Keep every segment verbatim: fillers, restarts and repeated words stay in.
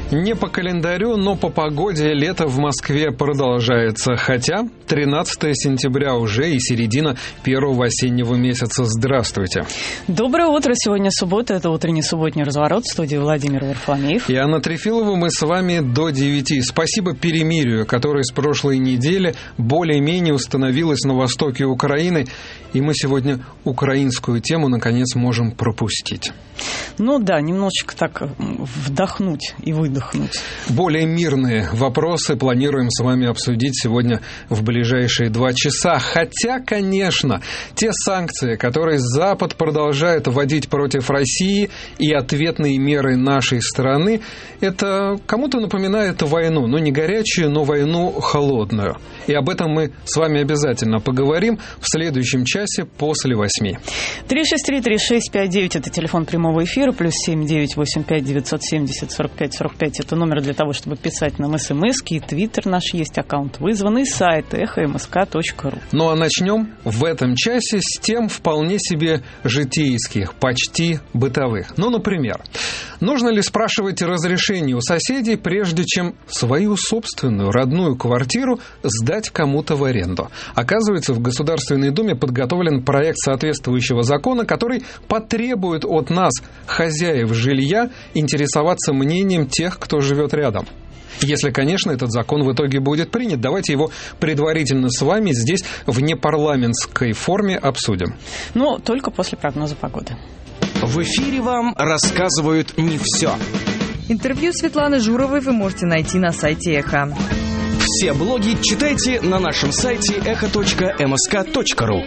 Не по календарю, но по погоде лето в Москве продолжается. Хотя тринадцатое сентября уже и середина первого осеннего месяца. Здравствуйте. Доброе утро. Сегодня суббота. Это утренний субботний разворот. В студии Владимир Варфоломеев. И Анна Трефилова. Мы с вами до девяти. Спасибо перемирию, которое с прошлой недели более-менее установилось на востоке Украины. И мы сегодня украинскую тему, наконец, можем пропустить. Ну да, немножечко так вдохнуть и выдохнуть. Более мирные вопросы планируем с вами обсудить сегодня в ближайшие два часа. Хотя, конечно, те санкции, которые Запад продолжает вводить против России, и ответные меры нашей страны, это кому-то напоминает войну. Ну, не горячую, но войну холодную. И об этом мы с вами обязательно поговорим в следующем часе после восьми. три шесть три три шесть пять девять это телефон прямого эфира, плюс семь девять восемь пять девятьсот семьдесят сорок пять сорок пять это номер для того, чтобы писать нам смски, и твиттер наш есть, аккаунт вызванный, сайт эхо эм эс ка точка ру. Ну а начнем в этом часе с тем вполне себе житейских, почти бытовых. Ну, например, нужно ли спрашивать разрешение у соседей, прежде чем свою собственную родную квартиру сдать кому-то в аренду? Оказывается, в Государственной Думе подготовлен проект соответствующего закона, который потребует от нас, хозяев жилья, интересоваться мнением тех, кто живет рядом. Если, конечно, этот закон в итоге будет принят. Давайте его предварительно с вами здесь в непарламентской форме обсудим. Ну, только после прогноза погоды. В эфире вам рассказывают не все. Интервью Светланы Журовой вы можете найти на сайте Эхо. Все блоги читайте на нашем сайте эхо точка эм эс ка точка ру.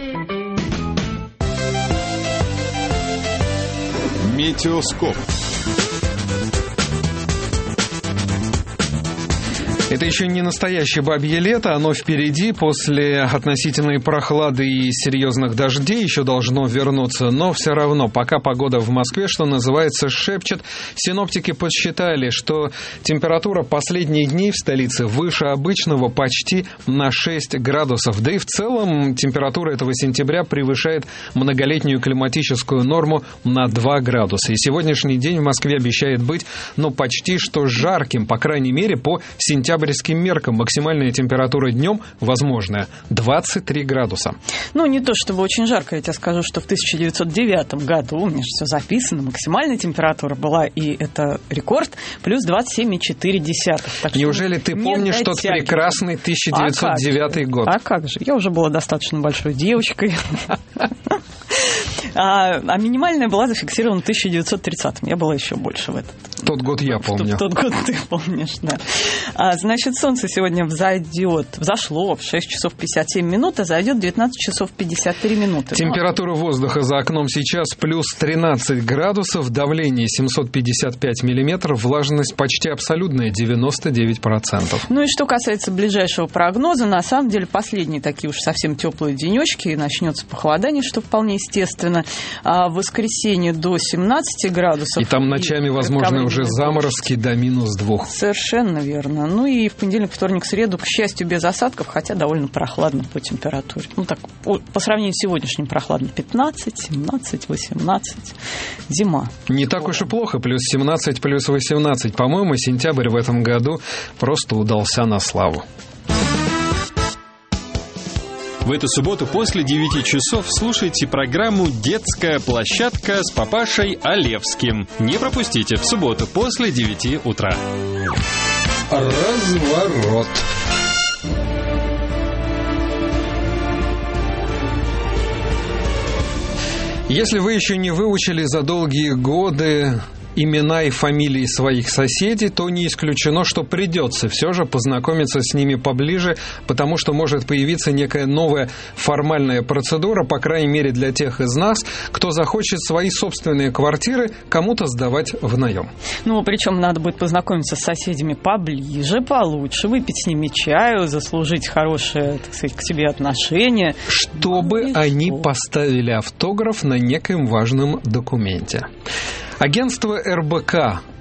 Метеоскоп. Это еще не настоящее бабье лето, оно впереди. После относительной прохлады и серьезных дождей еще должно вернуться, но все равно, пока погода в Москве, что называется, шепчет. Синоптики подсчитали, что температура последние дни в столице выше обычного почти на шесть градусов. Да и в целом температура этого сентября превышает многолетнюю климатическую норму на два градуса. И сегодняшний день в Москве обещает быть, ну, почти что жарким, по крайней мере, по сентябрьским меркам. Максимальная температура днем возможная двадцать три градуса. Ну, не то чтобы очень жарко, я тебе скажу, что в тысяча девятьсот девятом году, у меня же все записано, максимальная температура была, и это рекорд, плюс двадцать семь и четыре десятых. Неужели ты помнишь тот прекрасный тысяча девятьсот девятый а год? А как же? Я уже была достаточно большой девочкой. А, а минимальная была зафиксирована в тысяча девятьсот тридцатом. Я была еще больше в этот. Тот год я помню. В тот год ты помнишь, да. А, значит, солнце сегодня взойдет, взошло в шесть часов пятьдесят семь минут, а зайдет в девятнадцать часов пятьдесят три минуты. Температура воздуха за окном сейчас плюс тринадцать градусов, давление семьсот пятьдесят пять миллиметров, влажность почти абсолютная, девяносто девять процентов. Ну и что касается ближайшего прогноза, на самом деле последние такие уж совсем теплые денечки, и начнется похолодание, что вполне естественно. А в воскресенье до семнадцати градусов. И там ночами, и возможно, уже заморозки до минус двух. Совершенно верно. Ну и в понедельник, вторник, среду, к счастью, без осадков, хотя довольно прохладно по температуре. Ну так, по, по сравнению с сегодняшним прохладно. пятнадцать, семнадцать, восемнадцать. Зима. Не так уж и плохо. Плюс семнадцать, плюс восемнадцать. По-моему, сентябрь в этом году просто удался на славу. В эту субботу после девяти часов слушайте программу «Детская площадка» с папашей Олевским. Не пропустите в субботу после девяти утра. Разворот. Если вы еще не выучили за долгие годы имена и фамилии своих соседей, то не исключено, что придется все же познакомиться с ними поближе, потому что может появиться некая новая формальная процедура, по крайней мере для тех из нас, кто захочет свои собственные квартиры кому-то сдавать в наем. Ну, причем надо будет познакомиться с соседями поближе, получше, выпить с ними чаю, заслужить хорошее, так сказать, к себе отношение. Чтобы ну, они что? поставили автограф на некоем важном документе. Агентство эр бэ ка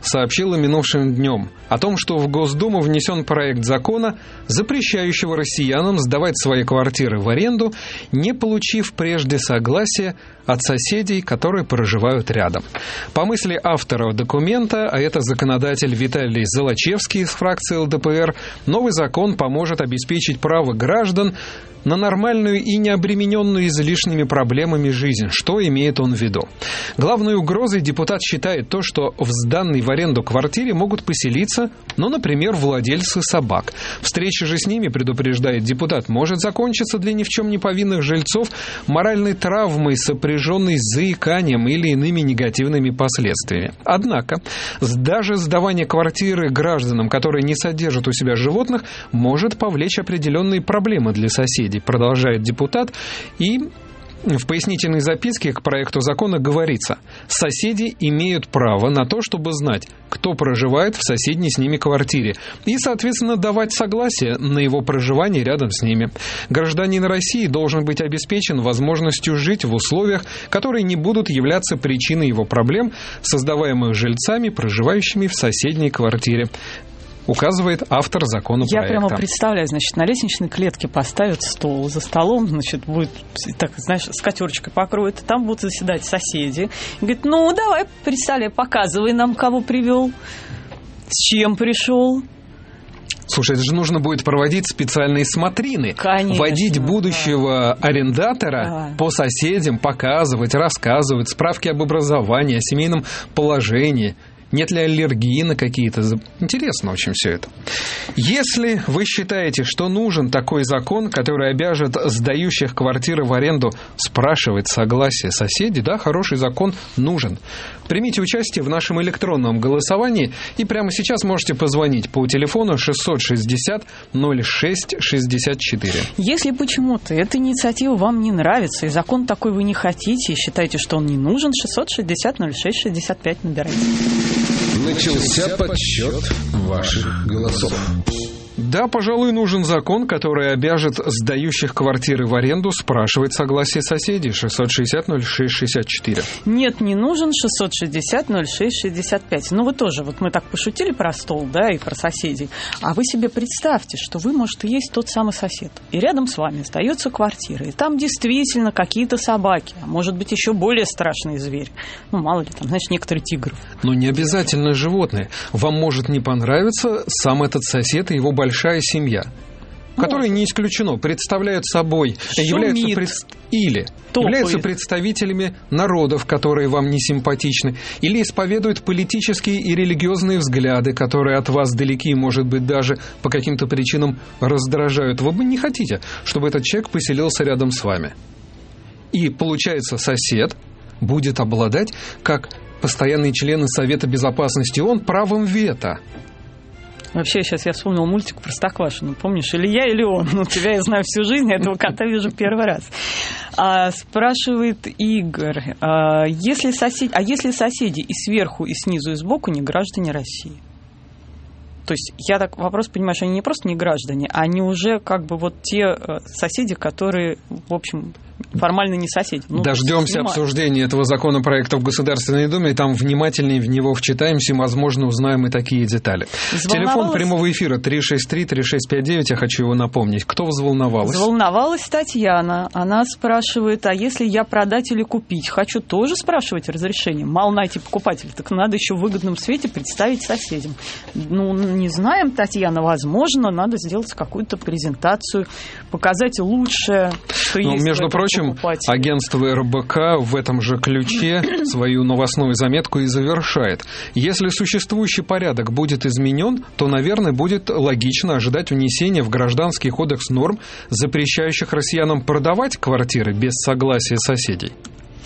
сообщила минувшим днем о том, что в Госдуму внесен проект закона, запрещающего россиянам сдавать свои квартиры в аренду, не получив прежде согласия от соседей, которые проживают рядом. По мысли авторов документа, а это законодатель Виталий Золочевский из фракции эл дэ пэ эр, новый закон поможет обеспечить право граждан на нормальную и необремененную излишними проблемами жизнь. Что имеет он в виду? Главной угрозой депутат считает то, что в сданной в аренду квартире могут поселиться, ну, например, владельцы собак. Встреча же с ними, предупреждает депутат, может закончиться для ни в чем не повинных жильцов моральной травмой, сопряженной с заиканием или иными негативными последствиями. Однако, даже сдавание квартиры гражданам, которые не содержат у себя животных, может повлечь определенные проблемы для соседей, продолжает депутат, и в пояснительной записке к проекту закона говорится: соседи имеют право на то, чтобы знать, кто проживает в соседней с ними квартире, и, соответственно, давать согласие на его проживание рядом с ними. Гражданин России должен быть обеспечен возможностью жить в условиях, которые не будут являться причиной его проблем, создаваемых жильцами, проживающими в соседней квартире, указывает автор законопроекта. Я прямо представляю, значит, на лестничной клетке поставят стол, за столом, значит, будет, так, знаешь, скатерочкой покроют, там будут заседать соседи. И говорит, ну, давай, представляй, показывай нам, кого привел, с чем пришел. Слушай, это же нужно будет проводить специальные смотрины. Конечно, водить будущего да. арендатора да. по соседям, показывать, рассказывать, справки об образовании, о семейном положении. Нет ли аллергии на какие-то... Интересно очень все это. Если вы считаете, что нужен такой закон, который обяжет сдающих квартиры в аренду спрашивать согласие соседей, да, хороший закон нужен. Примите участие в нашем электронном голосовании и прямо сейчас можете позвонить по телефону шестьсот шестьдесят ноль шесть шестьдесят четыре. Если почему-то эта инициатива вам не нравится, и закон такой вы не хотите, и считаете, что он не нужен, шестьсот шестьдесят ноль шесть шестьдесят пять набирайте. Начался подсчет ваших голосов. Да, пожалуй, нужен закон, который обяжет сдающих квартиры в аренду спрашивать согласие соседей. шестьсот шестьдесят ноль шесть шестьдесят четыре. Нет, не нужен. шестьсот шестьдесят ноль шесть шестьдесят пять. Ну, вы тоже, вот мы так пошутили про стол, да, и про соседей. А вы себе представьте, что вы, может, и есть тот самый сосед. И рядом с вами сдается квартира. И там действительно какие-то собаки. А может быть, еще более страшный зверь. Ну, мало ли, там, значит, некоторые тигры. Но не обязательно животные. Вам может не понравиться сам этот сосед и его большая семья, которые, не исключено, представляют собой, Шумит. являются пред... или Топает. являются представителями народов, которые вам не симпатичны, или исповедуют политические и религиозные взгляды, которые от вас далеки и, может быть, даже по каким-то причинам раздражают. Вы бы не хотите, чтобы этот человек поселился рядом с вами. И, получается, сосед будет обладать, как постоянные члены Совета Безопасности ООН, правом вето. Вообще, сейчас я вспомнил мультик «Простоквашино». Помнишь, или я, или он? Ну, тебя я знаю всю жизнь, а этого кота вижу первый раз. А, спрашивает Игорь, а если, сосед... а если соседи и сверху, и снизу, и сбоку не граждане России? То есть, я так вопрос понимаю, что они не просто не граждане, а они уже как бы вот те соседи, которые, в общем, формально не соседи. Ну, дождемся снимают. обсуждения этого законопроекта в Государственной Думе, и там внимательнее в него вчитаемся, и, возможно, узнаем и такие детали. Телефон прямого эфира три шесть три три шесть пять девять, я хочу его напомнить. Кто взволновалась? Взволновалась Татьяна. Она спрашивает, а если я продать или купить? Хочу тоже спрашивать разрешение. Мало найти покупателя, так надо еще в выгодном свете представить соседям. Ну, не знаем, Татьяна, возможно, надо сделать какую-то презентацию, показать лучшее, что ну, есть. Между прочим, агентство эр бэ ка в этом же ключе свою новостную заметку и завершает. Если существующий порядок будет изменен, то, наверное, будет логично ожидать внесения в Гражданский кодекс норм, запрещающих россиянам продавать квартиры без согласия соседей.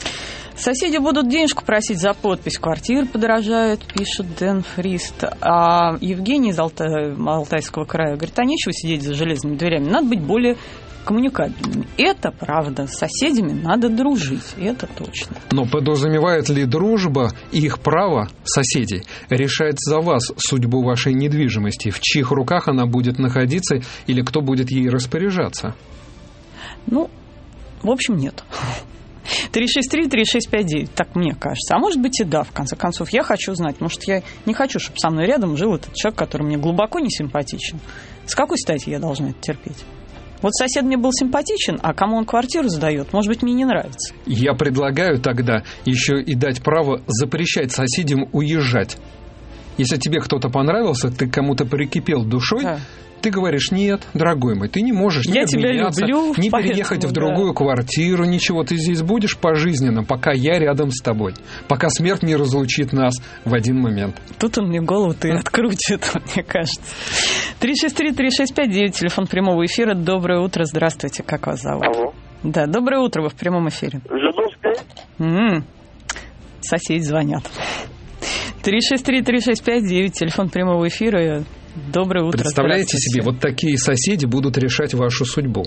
Соседи будут денежку просить за подпись. Квартиры подорожают, пишет Дэн Фрист. А Евгений из Алта... Алтайского края говорит, а нечего сидеть за железными дверями. Надо быть более коммуникабельными. Это правда. С соседями надо дружить. Это точно. Но подразумевает ли дружба и их право соседей решать за вас судьбу вашей недвижимости? В чьих руках она будет находиться или кто будет ей распоряжаться? Ну, в общем, нет. три шесть три три шесть пять девять, так мне кажется. А может быть и да, в конце концов. Я хочу знать. Может, я не хочу, чтобы со мной рядом жил этот человек, который мне глубоко не симпатичен. С какой стати я должна это терпеть? Вот сосед мне был симпатичен, а кому он квартиру сдает, может быть, мне не нравится. Я предлагаю тогда еще и дать право запрещать соседям уезжать. Если тебе кто-то понравился, ты кому-то прикипел душой, да. Ты говоришь: нет, дорогой мой, ты не можешь не обменяться, не переехать в другую да. квартиру, ничего, ты здесь будешь пожизненно, пока я рядом с тобой, пока смерть не разлучит нас в один момент. Тут он мне голову-то и открутит, мне кажется. три шесть три три шесть пять девять, телефон прямого эфира. Доброе утро, здравствуйте, как вас зовут? Алло. Да, доброе утро, вы в прямом эфире. М-м-м. Соседи звонят. три шесть три три шесть пять девять, телефон прямого эфира. Доброе утро. Представляете себе, вот такие соседи будут решать вашу судьбу.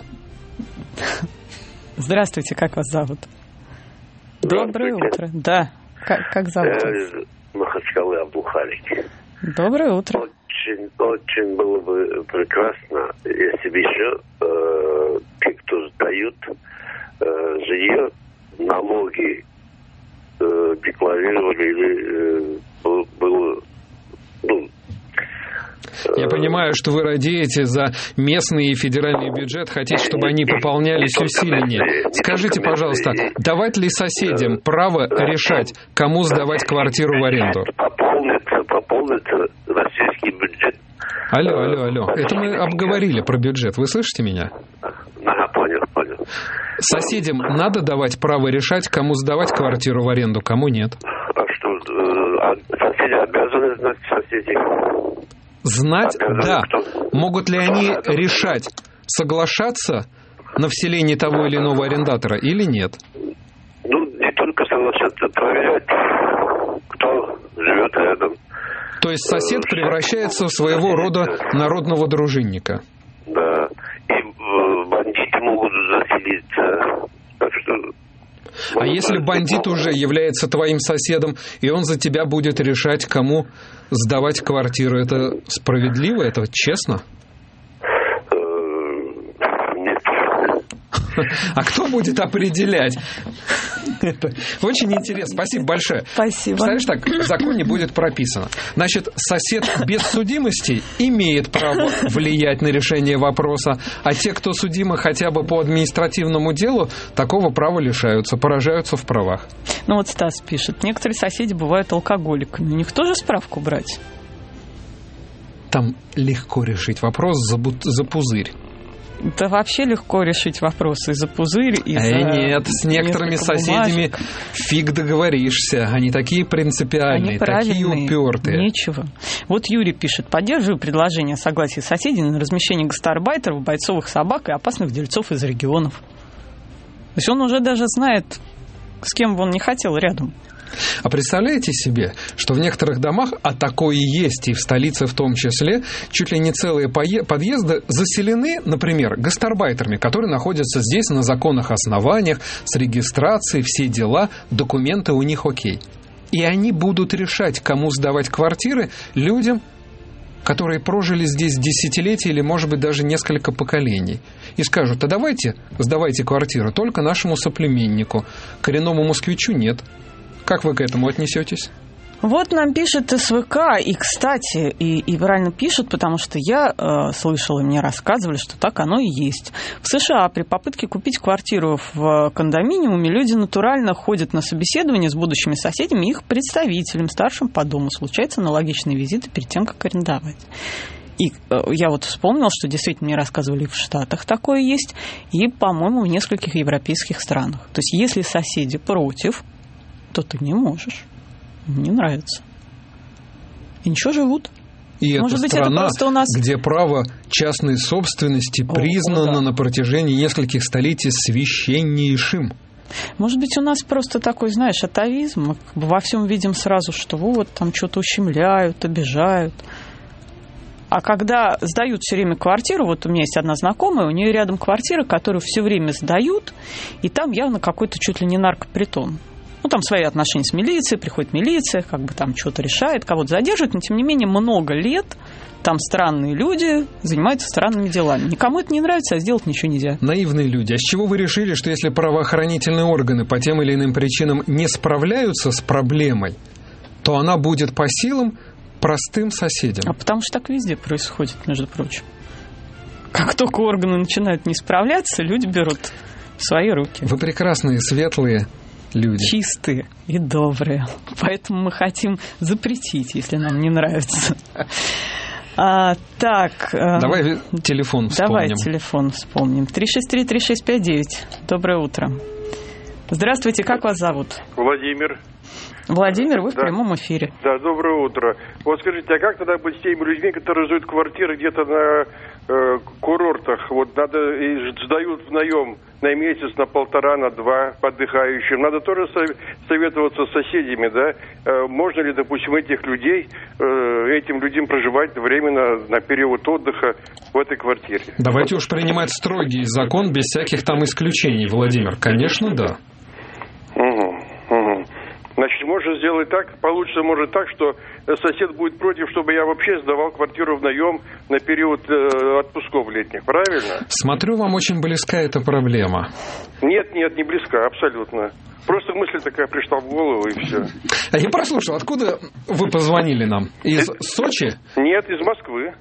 Здравствуйте, как вас зовут? Доброе утро. Да, как, как зовут вас? Я из Махачкалы, Абдулхалик. Доброе утро. Очень, очень было бы прекрасно, если бы еще э, те, кто сдают э, жилье, налоги э, декларировали или э, было, ну, я понимаю, что вы радеете за местный и федеральный бюджет, хотите, чтобы они пополнялись усиленнее. Скажите, пожалуйста, давать ли соседям право решать, кому сдавать квартиру в аренду? Пополнится, пополнится российский бюджет. Алло, алло, алло. Это мы обговорили про бюджет. Вы слышите меня? Ага, понял, понял. Соседям надо давать право решать, кому сдавать квартиру в аренду, кому нет. А что, э, соседи обязаны знать соседей? Знать, да. Могут ли они решать, соглашаться на вселение того или иного арендатора или нет? Ну, не только соглашаться, проверять, кто живет рядом. То есть сосед превращается в своего рода народного дружинника? Да. И бандиты могут заселиться. Так что... А если бандит уже является твоим соседом, и он за тебя будет решать, кому сдавать квартиру, это справедливо, это честно? Нет. А кто будет определять? Это очень интересно. Спасибо большое. Спасибо. Представляешь, так в законе будет прописано. Значит, сосед без судимости имеет право влиять на решение вопроса, а те, кто судимы хотя бы по административному делу, такого права лишаются, поражаются в правах. Ну вот Стас пишет, некоторые соседи бывают алкоголиками. У них тоже справку брать? Там легко решить вопрос за, бу- за пузырь. Да вообще легко решить вопросы за пузырь и за... Э, нет, с некоторыми соседями бумажек. Фиг договоришься. Они такие принципиальные, Они такие упертые. Нечего. Вот Юрий пишет. Поддерживаю предложение о согласии соседей на размещение гастарбайтеров, бойцовых собак и опасных дельцов из регионов. То есть он уже даже знает, с кем бы он не хотел рядом. А представляете себе, что в некоторых домах, а такое и есть, и в столице в том числе, чуть ли не целые подъезды заселены, например, гастарбайтерами, которые находятся здесь на законных основаниях, с регистрацией, все дела, документы у них окей. И они будут решать, кому сдавать квартиры людям, которые прожили здесь десятилетия или, может быть, даже несколько поколений. И скажут, а давайте сдавайте квартиру только нашему соплеменнику, коренному москвичу нет. Как вы к этому отнесетесь? Вот нам пишет СВК, и, кстати, и, и правильно пишут, потому что я э, слышала, мне рассказывали, что так оно и есть. В США при попытке купить квартиру в кондоминиуме люди натурально ходят на собеседование с будущими соседями и их представителем, старшим по дому. Случаются аналогичные визиты перед тем, как арендовать. И э, я вот вспомнила, что действительно мне рассказывали, в Штатах такое есть, и, по-моему, в нескольких европейских странах. То есть если соседи против, то ты не можешь. Не нравится. И ничего, живут. И Может это быть, страна, это у нас... где право частной собственности О, признано да. на протяжении нескольких столетий священнейшим. Может быть, у нас просто такой, знаешь, атовизм. Мы как бы во всем видим сразу, что вот там что-то ущемляют, обижают. А когда сдают все время квартиру, вот у меня есть одна знакомая, у нее рядом квартира, которую все время сдают, и там явно какой-то чуть ли не наркопритон. Ну, там свои отношения с милицией, приходит милиция, как бы там что-то решает, кого-то задерживает, но, тем не менее, много лет там странные люди занимаются странными делами. Никому это не нравится, а сделать ничего нельзя. Наивные люди. А с чего вы решили, что если правоохранительные органы по тем или иным причинам не справляются с проблемой, то она будет по силам простым соседям? А потому что так везде происходит, между прочим. Как только органы начинают не справляться, люди берут в свои руки. Вы прекрасные, светлые люди. Чистые и добрые. Поэтому мы хотим запретить, если нам не нравится. А, так. Давай телефон вспомним. Давай телефон вспомним. три шесть три три шесть пять девять. Доброе утро. Здравствуйте, как вас зовут? Владимир. Владимир, вы да. в прямом эфире. Да, доброе утро. Вот скажите, а как тогда быть с теми людьми, которые сдают квартиры где-то на э, курортах? Вот надо, и сдают в наем на месяц, на полтора, на два по отдыхающим. Надо тоже советоваться с соседями, да? Э, можно ли, допустим, этих людей, э, этим людям проживать временно на период отдыха в этой квартире? Давайте уж принимать строгий закон без всяких там исключений, Владимир. Конечно, да. Угу, угу. Значит, можно сделать так, получится может так, что сосед будет против, чтобы я вообще сдавал квартиру в наем на период э, отпусков летних, правильно? Смотрю, вам очень близка эта проблема. Нет, нет, не близка, абсолютно. Просто мысль такая пришла в голову, и все. А я прослушал, откуда вы позвонили нам? Из Это... Сочи? Нет, из Москвы.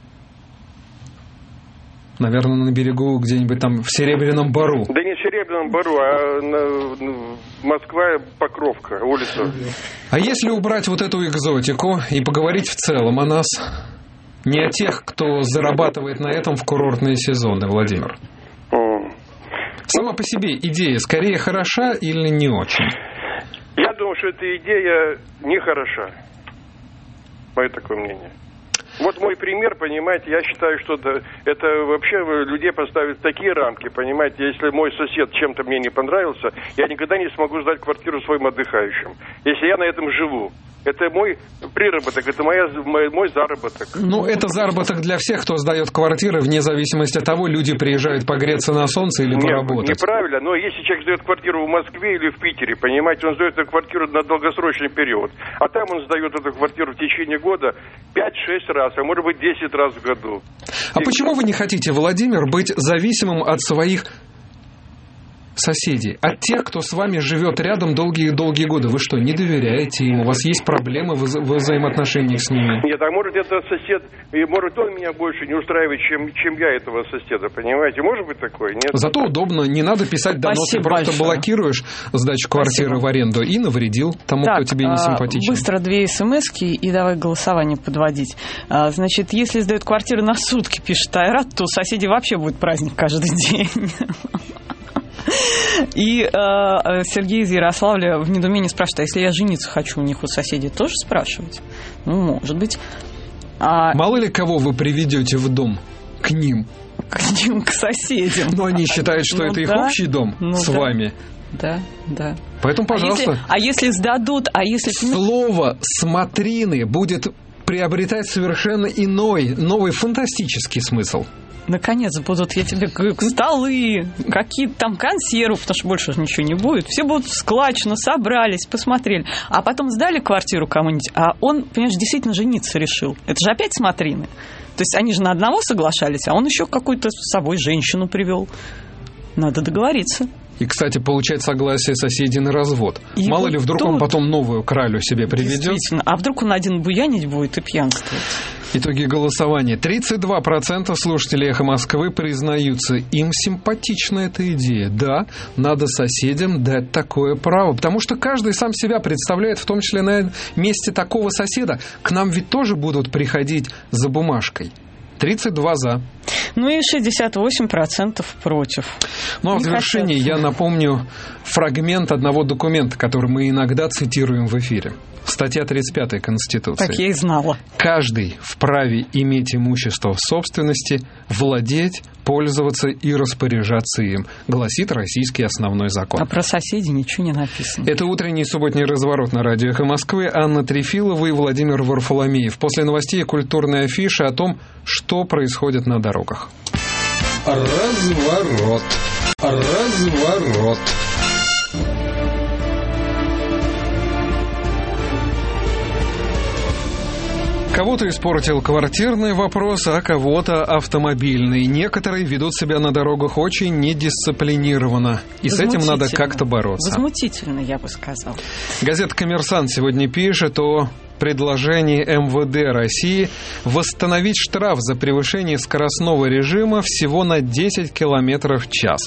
Наверное, на берегу где-нибудь там в Серебряном Бору. Да не в Серебряном Бору, а на, Москва, Покровка, улица. А если убрать вот эту экзотику и поговорить в целом о нас, не о тех, кто зарабатывает на этом в курортные сезоны, Владимир? Mm. Сама по себе идея скорее хороша или не очень? Я думаю, что эта идея не хороша. Мое такое мнение. Вот мой пример, понимаете, я считаю, что это вообще людей поставят в такие рамки, понимаете, если мой сосед чем-то мне не понравился, я никогда не смогу сдать квартиру своим отдыхающим, если я на этом живу. Это мой приработок, это моя, мой, мой заработок. Ну, это заработок для всех, кто сдает квартиры, вне зависимости от того, люди приезжают погреться на солнце или поработать. Нет, неправильно, но если человек сдает квартиру в Москве или в Питере, понимаете, он сдает эту квартиру на долгосрочный период, а там он сдает эту квартиру в течение года пять-шесть раз, а может быть десять раз в году. А И... почему вы не хотите, Владимир, быть зависимым от своих соседей, от тех, кто с вами живет рядом долгие-долгие годы? Вы что, не доверяете им? У вас есть проблемы в вза- взаимоотношениях с ними? Нет, а может этот сосед, и может он меня больше не устраивает, чем, чем я этого соседа, понимаете? Может быть такое? Нет? Зато удобно, не надо писать доносы, просто большое. Блокируешь сдачу квартиры Спасибо. В аренду и навредил тому, так, кто тебе не симпатичен. Быстро две смски и давай голосование подводить. Значит, если сдают квартиру на сутки, пишет Айрат, то у соседей вообще будет праздник каждый день. И э, Сергей из Ярославля в недоумении спрашивает, а если я жениться хочу, у них у соседей тоже спрашивать? Ну, может быть. А... Мало ли кого вы приведете в дом к ним? К ним, к соседям. Но они считают, что ну, это да, их общий дом ну, с да, вами. Да, да. Поэтому, пожалуйста. А если, а если сдадут, а если... Слово «смотрины» будет приобретать совершенно иной, новый фантастический смысл. Наконец будут, я тебе говорю, столы, какие-то там консервы, потому что больше ничего не будет. Все будут складчно, собрались, посмотрели. А потом сдали квартиру кому-нибудь, а он, понимаешь, действительно жениться решил. Это же опять смотрины. То есть они же на одного соглашались, а он еще какую-то с собой женщину привел. Надо договориться. И, кстати, получать согласие соседей на развод. И Мало вот ли, вдруг тут... он потом новую кралю себе приведет. Действительно. А вдруг он один буянить будет и пьянствовать? Итоги голосования. тридцать два процента слушателей «Эхо Москвы» признаются, им симпатична эта идея. Да, надо соседям дать такое право, потому что каждый сам себя представляет, в том числе на месте такого соседа. К нам ведь тоже будут приходить за бумажкой. тридцать два за. Ну и шестьдесят восемь процентов против. Ну а в завершении я напомню фрагмент одного документа, который мы иногда цитируем в эфире. Статья тридцать пятая Конституции. Так я и знала. Каждый вправе иметь имущество в собственности, владеть, пользоваться и распоряжаться им, гласит российский основной закон. А про соседей ничего не написано. Это утренний субботний разворот на радио «Эхо Москвы». Анна Трефилова и Владимир Варфоломеев. После новостей культурная афиша о том, что происходит на дорогах. Разворот. Разворот. Кого-то испортил квартирный вопрос, а кого-то автомобильный. Некоторые ведут себя на дорогах очень недисциплинированно. И с этим надо как-то бороться. Возмутительно, я бы сказал. Газета «Коммерсант» сегодня пишет о предложении эм вэ дэ России восстановить штраф за превышение скоростного режима всего на десять километров в час.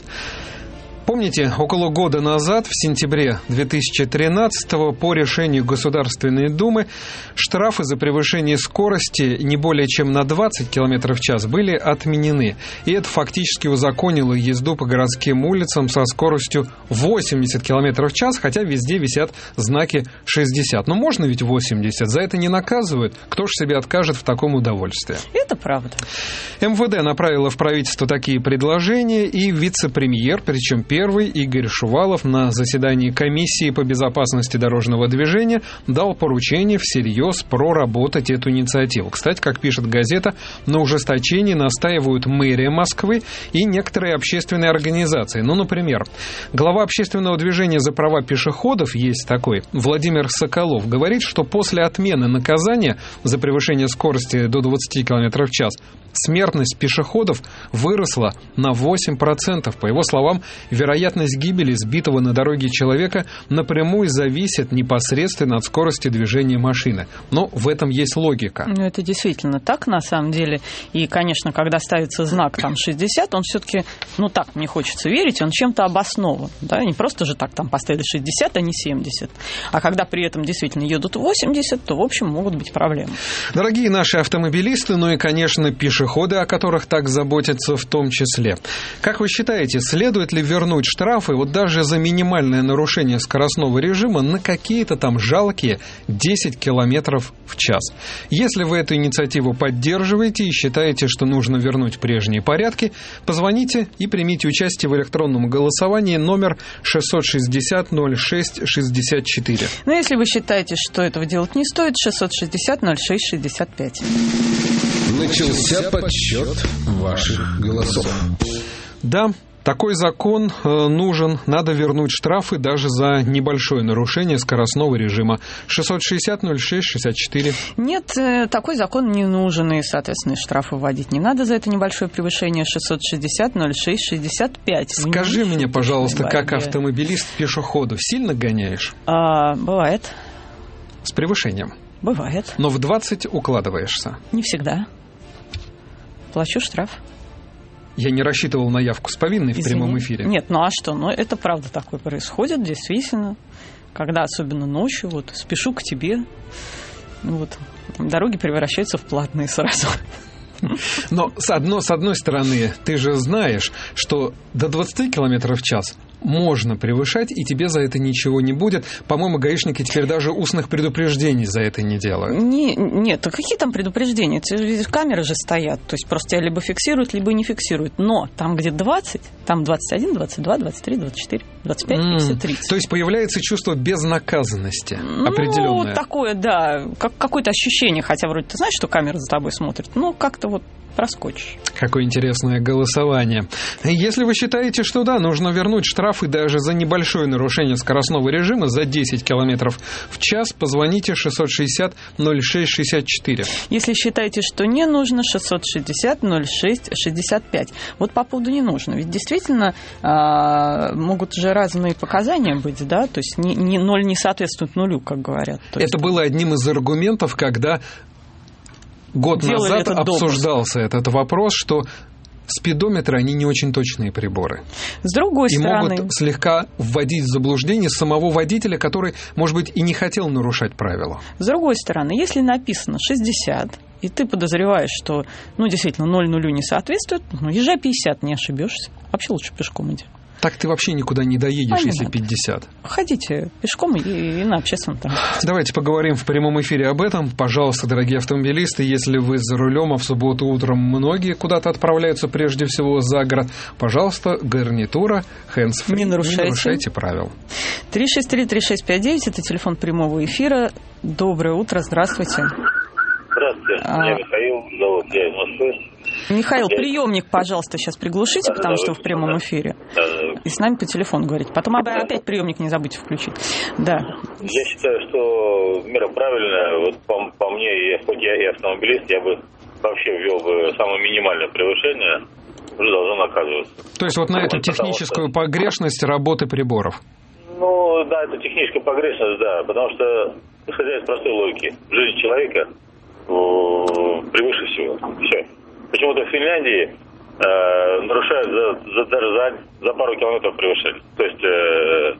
Помните, около года назад, в сентябре две тысячи тринадцатого, по решению Государственной Думы, штрафы за превышение скорости не более чем на двадцать километров в час были отменены. И это фактически узаконило езду по городским улицам со скоростью восемьдесят километров в час, хотя везде висят знаки шестьдесят. Но можно ведь восемьдесят, за это не наказывают. Кто ж себе откажет в таком удовольствии? Это правда. эм вэ дэ направила в правительство такие предложения, и вице-премьер, причем первый, Игорь Шувалов, на заседании комиссии по безопасности дорожного движения дал поручение всерьез проработать эту инициативу. Кстати, как пишет газета, на ужесточении настаивают мэрия Москвы и некоторые общественные организации. Ну, например, глава общественного движения за права пешеходов, есть такой, Владимир Соколов, говорит, что после отмены наказания за превышение скорости до двадцати километров в час смертность пешеходов выросла на восемь процентов. По его словам, вероятность гибели сбитого на дороге человека напрямую зависит непосредственно от скорости движения машины. Но в этом есть логика. Ну, это действительно так, на самом деле. И, конечно, когда ставится знак там шестьдесят, он все-таки, ну так, мне хочется верить, он чем-то обоснован. Да? Не просто же так там поставили шестьдесят, а не семьдесят. А когда при этом действительно едут восемьдесят, то, в общем, могут быть проблемы. Дорогие наши автомобилисты, ну и, конечно, пешеходы, о которых так заботятся в том числе. Как вы считаете, следует ли вернуть штрафы вот даже за минимальное нарушение скоростного режима на какие-то там жалкие десять километров в час? Если вы эту инициативу поддерживаете и считаете, что нужно вернуть прежние порядки, позвоните и примите участие в электронном голосовании номер шестьсот шестьдесят ноль шесть шестьдесят четыре. Но если вы считаете, что этого делать не стоит, шестьсот шестьдесят ноль шесть шестьдесят пять. Начался подсчет ваших голосов. Да, такой закон нужен. Надо вернуть штрафы даже за небольшое нарушение скоростного режима. шестьсот шестьдесят ноль шесть шестьдесят четыре. Нет, такой закон не нужен, и, соответственно, штрафы вводить не надо за это небольшое превышение. шестьсот шестьдесят ноль шесть шестьдесят пять. Скажи мне, пожалуйста, как автомобилист пешеходу сильно гоняешь? А, бывает. С превышением? Бывает. Но в двадцать укладываешься? Не всегда. Плачу штраф. Я не рассчитывал на явку с повинной в Извини. прямом эфире. Нет, ну а что? Ну, это правда такое происходит, действительно. Когда, особенно ночью, вот, спешу к тебе, ну, вот, дороги превращаются в платные сразу. Но с одной, с одной стороны, ты же знаешь, что до двадцати километров в час можно превышать, и тебе за это ничего не будет. По-моему, гаишники теперь даже устных предупреждений за это не делают. Не, нет, а какие там предупреждения? Эти камеры же стоят. То есть просто тебя либо фиксируют, либо не фиксируют. Но там, где двадцать, там двадцать один, двадцать два, двадцать три, двадцать четыре, двадцать пять, тридцать, тридцать. То есть появляется чувство безнаказанности определенное. Ну, такое, да. Как, какое-то ощущение, хотя вроде ты знаешь, что камера за тобой смотрит, но как-то вот проскочишь. Какое интересное голосование. Если вы считаете, что да, нужно вернуть штрафы даже за небольшое нарушение скоростного режима за десять километров в час, позвоните шестьсот шестьдесят ноль шесть шестьдесят четыре. Если считаете, что не нужно, шестьсот шестьдесят ноль шесть шестьдесят пять. Вот по поводу не нужно. Ведь действительно э, могут же разные показания быть, да? То есть не, не, ноль не соответствует нулю, как говорят. То есть... Это было одним из аргументов, когда год Делали назад этот обсуждался допуск. Этот вопрос, что спидометры, они не очень точные приборы. С другой и стороны... И могут слегка вводить в заблуждение самого водителя, который, может быть, и не хотел нарушать правила. С другой стороны, если написано шестьдесят, и ты подозреваешь, что, ну, действительно, ноль нулю не соответствует, ну, езжай пятьдесят, не ошибешься. Вообще лучше пешком иди. Так ты вообще никуда не доедешь, а если пятьдесят. Ходите пешком и, и на общественном транспорте. Давайте поговорим в прямом эфире об этом. Пожалуйста, дорогие автомобилисты, если вы за рулем, а в субботу утром многие куда-то отправляются, прежде всего за город, пожалуйста, гарнитура, hands-free. Не нарушайте. Не нарушайте правил. три шесть три три шесть пять девять, это телефон прямого эфира. Доброе утро, здравствуйте. Здравствуйте, а... меня Михаил зовут, я из Москвы. Михаил, приемник, пожалуйста, сейчас приглушите, да, потому да, что вы в прямом эфире. Да, да. И с нами по телефону говорите. Потом да. опять приемник не забудьте включить. Да. Я считаю, что мера правильная. Вот по, по мне, хоть я и автомобилист, я бы вообще ввел бы самое минимальное превышение, уже должно наказываться. То есть вот на эту техническую что... погрешность работы приборов? Ну, да, это техническая погрешность, да, потому что, исходя из простой логики, жизнь человека превыше всего. Все. Почему-то в Финляндии э, нарушают за, за, даже за, за пару километров превышения. То есть э,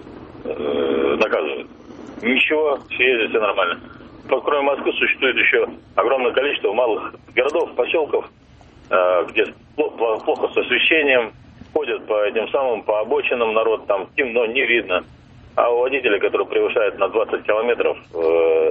э, наказывают. Ничего, все ездят, все нормально. Кроме Москвы существует еще огромное количество малых городов, поселков, э, где плохо, плохо с освещением, ходят по этим самым, по обочинам, народ там темно, не видно. А у водителя, который превышает на двадцать километров, э,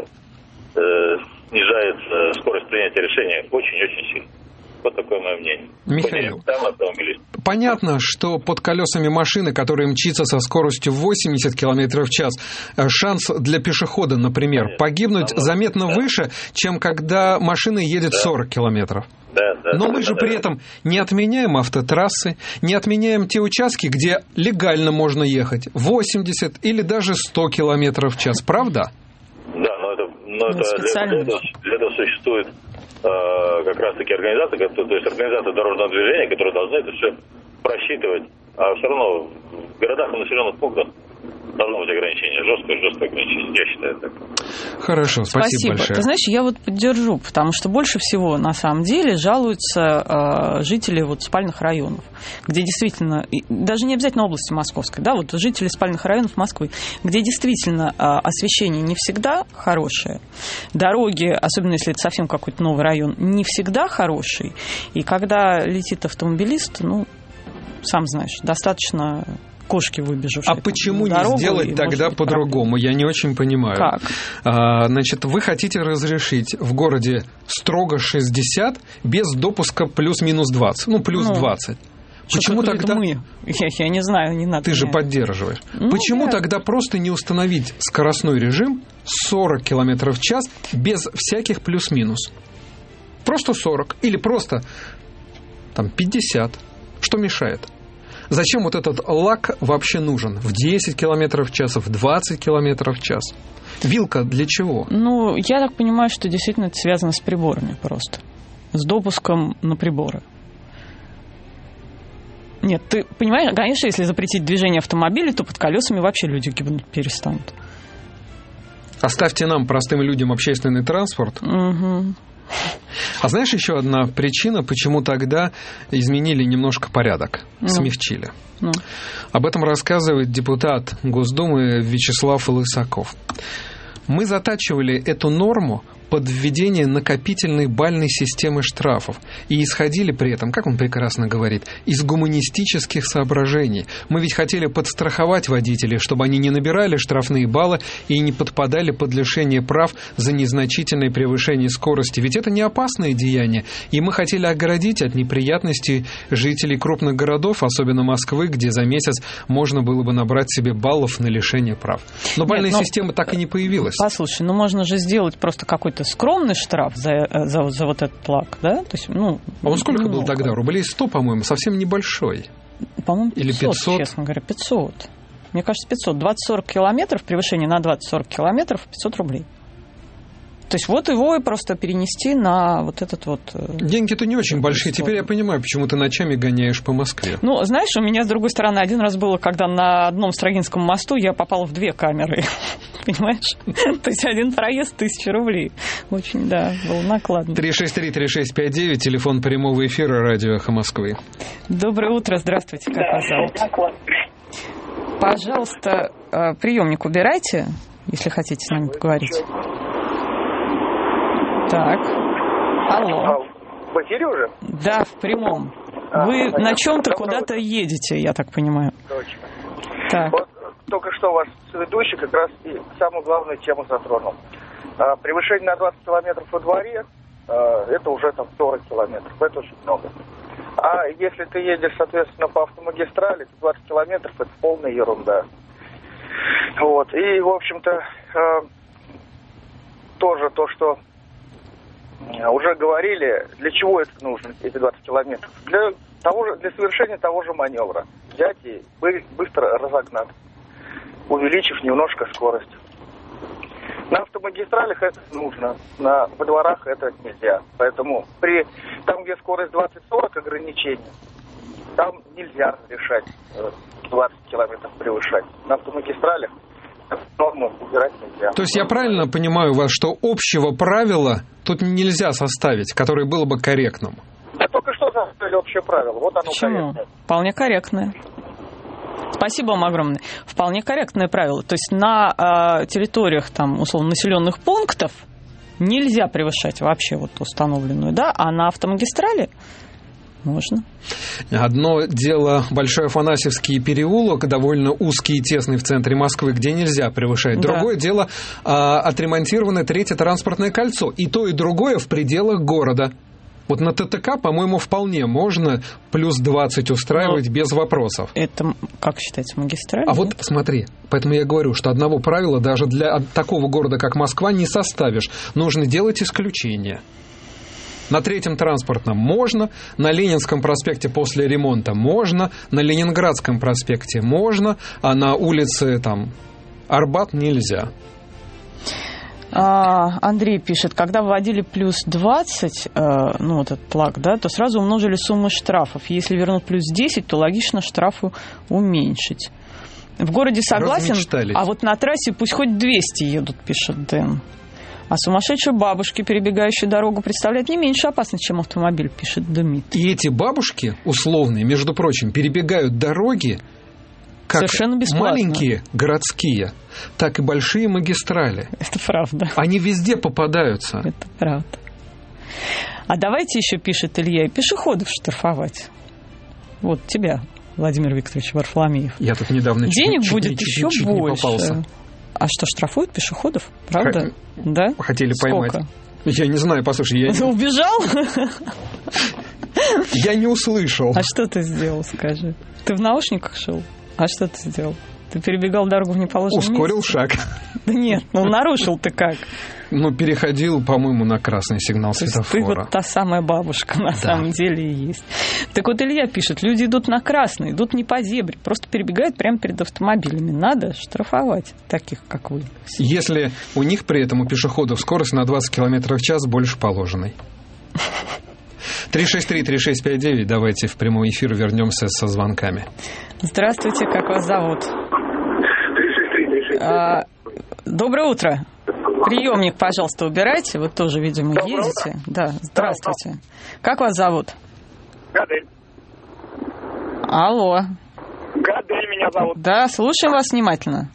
э, снижается скорость принятия решения очень-очень сильно. Вот такое мое мнение. Михаил, понятно, что под колесами машины, которая мчится со скоростью восемьдесят километров в час, шанс для пешехода, например, Конечно. погибнуть да, заметно да. выше, чем когда машина едет да. сорок километров. Да, да, Но да, мы да, же да, при да. этом не отменяем автотрассы, не отменяем те участки, где легально можно ехать восемьдесят или даже сто километров в час, правда? Да, но это, но это для, для, этого, для этого существует э, как раз-таки организация, то есть организация дорожного движения, которая должна это все просчитывать. А все равно в городах и населенных пунктах должно быть ограничение, жесткое, жесткое ограничение, я считаю так. Хорошо, спасибо, спасибо большое. Ты знаешь, я вот поддержу, потому что больше всего на самом деле жалуются э, жители вот спальных районов, где действительно, даже не обязательно области Московской, да, вот жители спальных районов Москвы, где действительно э, освещение не всегда хорошее, дороги, особенно если это совсем какой-то новый район, не всегда хорошие, и когда летит автомобилист, ну, сам знаешь, достаточно... кошки выбежавшие. А почему не сделать тогда по-другому? Я не очень понимаю. Как? А, значит, вы хотите разрешить в городе строго шестьдесят без допуска плюс-минус двадцать. Ну, плюс ну, двадцать. Почему тогда... Мы? Я, я не знаю, не надо. Ты же поддерживаешь. Ну, Почему я... тогда просто не установить скоростной режим сорок километров в час без всяких плюс-минус? Просто сорок. Или просто там пятьдесят. Что мешает? Зачем вот этот лак вообще нужен? В десять километров в час, в двадцать километров в час? Вилка для чего? Ну, я так понимаю, что действительно это связано с приборами просто. С допуском на приборы. Нет, ты понимаешь, конечно, если запретить движение автомобилей, то под колесами вообще люди гибнуть перестанут. Оставьте нам, простым людям, общественный транспорт. Угу. А знаешь, еще одна причина, почему тогда изменили немножко порядок, ну. смягчили. Ну. Об этом рассказывает депутат Госдумы Вячеслав Лысаков. Мы затачивали эту норму под введение накопительной балльной системы штрафов и исходили при этом, как он прекрасно говорит, из гуманистических соображений. Мы ведь хотели подстраховать водителей, чтобы они не набирали штрафные баллы и не подпадали под лишение прав за незначительное превышение скорости. Ведь это не опасное деяние, и мы хотели оградить от неприятностей жителей крупных городов, особенно Москвы, где за месяц можно было бы набрать себе баллов на лишение прав. Но бальная Нет, но... система так и не появилась. Послушай, ну можно же сделать просто какой-то скромный штраф за, за, за вот этот лак, да? То есть, ну, а он сколько немного. Был тогда? Рублей сто, по-моему, совсем небольшой. По-моему, пятьсот, или пятьсот, честно говоря, пятьсот. Мне кажется, пятьсот. двадцать-сорок километров, превышение на двадцать-сорок километров, пятьсот рублей. То есть вот его и просто перенести на вот этот вот... Деньги-то не очень большие. Теперь я понимаю, почему ты ночами гоняешь по Москве. Ну, знаешь, у меня, с другой стороны, один раз было, когда на одном Строгинском мосту я попала в две камеры. Понимаешь? То есть один проезд тысяча рублей. Очень, да, было накладно. три шесть три три шесть пять девять, телефон прямого эфира, радио «Эхо Москвы». Доброе утро, здравствуйте, как вас зовут? Пожалуйста, приемник убирайте, если хотите с нами поговорить. Так. Алло. В эфире уже? Да, в прямом. А, Вы понятно. На чем-то куда-то едете, я так понимаю. Точно. Так. Вот только что ваш ведущий как раз и самую главную тему затронул. А, превышение на двадцать километров во дворе, а, это уже там сорок километров. Это очень много. А если ты едешь, соответственно, по автомагистрали, то двадцать километров это полная ерунда. Вот. И, в общем-то, а, тоже то, что уже говорили, для чего это нужно, эти двадцать километров. Для того же, для совершения того же маневра. Взять и быстро разогнать, увеличив немножко скорость. На автомагистралях это нужно, на, во дворах это нельзя. Поэтому при, там, где скорость двадцать-сорок ограничений, там нельзя решать двадцать километров превышать. На автомагистралях норму убирать нельзя. То есть я правильно понимаю вас, что общего правила тут нельзя составить, которое было бы корректным? Да только что составили общее правило. Вот оно. Почему? Корректное. Вполне корректное. Спасибо вам огромное. Вполне корректное правило. То есть на э, территориях, там, условно, населенных пунктов нельзя превышать вообще вот установленную, да, а на автомагистрали можно. Одно дело Большой Афанасьевский переулок, довольно узкий и тесный в центре Москвы, где нельзя превышать. Да. Другое дело а, отремонтированное третье транспортное кольцо. И то, и другое в пределах города. Вот на ТТК, по-моему, вполне можно плюс двадцать устраивать. Но без вопросов. Это, как считается, магистраль? А нет? вот смотри, поэтому я говорю, что одного правила даже для такого города, как Москва, не составишь. Нужно делать исключения. На третьем транспортном можно, на Ленинском проспекте после ремонта можно, на Ленинградском проспекте можно, а на улице там Арбат нельзя. Андрей пишет, когда вводили плюс двадцать, ну, вот этот лак, да, то сразу умножили сумму штрафов. Если вернут плюс десять, то логично штрафы уменьшить. В городе согласен, а вот на трассе пусть хоть двести едут, пишет Дэн. А сумасшедшие бабушки, перебегающие дорогу, представляют не меньше опасность, чем автомобиль, пишет Дмитрий. И эти бабушки, условные, между прочим, перебегают дороги, как маленькие городские, так и большие магистрали. Это правда. Они везде попадаются. Это правда. А давайте еще, пишет Илья, и пешеходов штрафовать. Вот тебя, Владимир Викторович Варфоломеев. Я тут недавно денег чуть, будет чуть, чуть, еще чуть больше. Попался. А что, штрафуют пешеходов? Правда? Х... Да? Хотели поймать. Сколько? Я не знаю, послушай, я... Ты убежал? Я не услышал. А что ты сделал, скажи? Ты в наушниках шел? А что ты сделал? Ты перебегал дорогу в неположенном месте? Ускорил шаг. Да нет, ну нарушил ты как? Ну, переходил, по-моему, на красный сигнал То светофора. Ты вот та самая бабушка, на да. самом деле, и есть. Так вот Илья пишет, люди идут на красный, идут не по зебре, просто перебегают прямо перед автомобилями. Надо штрафовать таких, как вы. Если у них при этом, у пешеходов, скорость на двадцать километров в час больше положенной. три шесть три три шесть пять девять, давайте в прямой эфир вернемся со звонками. Здравствуйте, как вас зовут? А, доброе утро. Приемник, пожалуйста, убирайте. Вы тоже, видимо, доброе ездите. Утро. Да, здравствуйте. Да, как вас зовут? Гадель. Алло. Гадель меня зовут. Да, слушаем вас внимательно.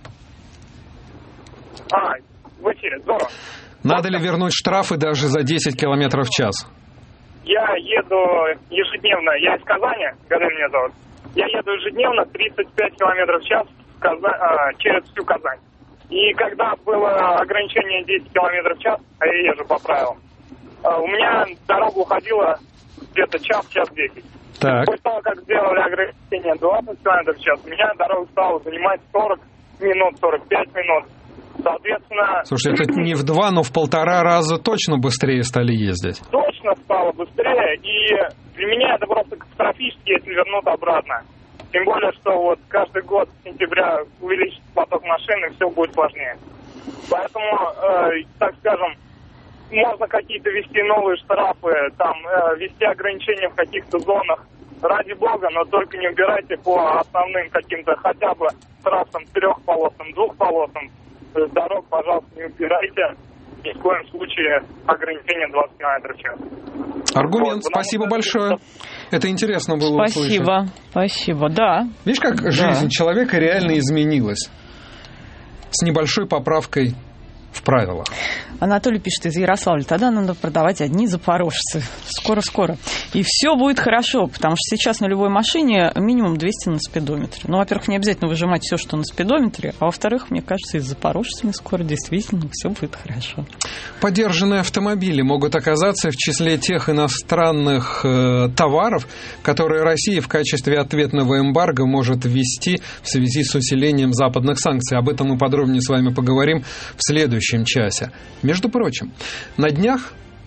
А, в эфире, здорово. Надо ли вернуть штрафы даже за десять километров в час? Я еду ежедневно, я из Казани, Гадель меня зовут. Я еду ежедневно тридцать пять километров в час в Казань, а, через всю Казань. И когда было ограничение десять километров в час, а я езжу по правилам, у меня дорога уходила где-то час, час десять. Так. После того, как сделали ограничение двадцать километров в час, у меня дорога стала занимать сорок минут, сорок пять минут. Соответственно... Слушайте, это не в два, но в полтора раза точно быстрее стали ездить. Точно стало быстрее, и для меня это просто катастрофически, если вернут обратно. Тем более, что вот каждый год с сентября увеличится поток машин, и все будет сложнее. Поэтому, э, так скажем, можно какие-то ввести новые штрафы, там, э, ввести ограничения в каких-то зонах. Ради бога, но только не убирайте по основным каким-то хотя бы трассам трехполосным, двухполосным. Дорог, пожалуйста, не убирайте. Ни в коем случае ограничение двадцать километров в час. Аргумент, вот, спасибо что... большое. Это интересно было спасибо, услышать. Спасибо, да. Видишь, как да. жизнь человека реально изменилась. С небольшой поправкой в правилах. Анатолий пишет из Ярославля, тогда надо продавать одни запорожцы. Скоро-скоро. И все будет хорошо, потому что сейчас на любой машине минимум двести на спидометре. Ну, во-первых, не обязательно выжимать все, что на спидометре, а во-вторых, мне кажется, и с запорожцами скоро действительно все будет хорошо. Подержанные автомобили могут оказаться в числе тех иностранных э, товаров, которые Россия в качестве ответного эмбарго может ввести в связи с усилением западных санкций. Об этом мы подробнее с вами поговорим в следующем часе. Между прочим, на днях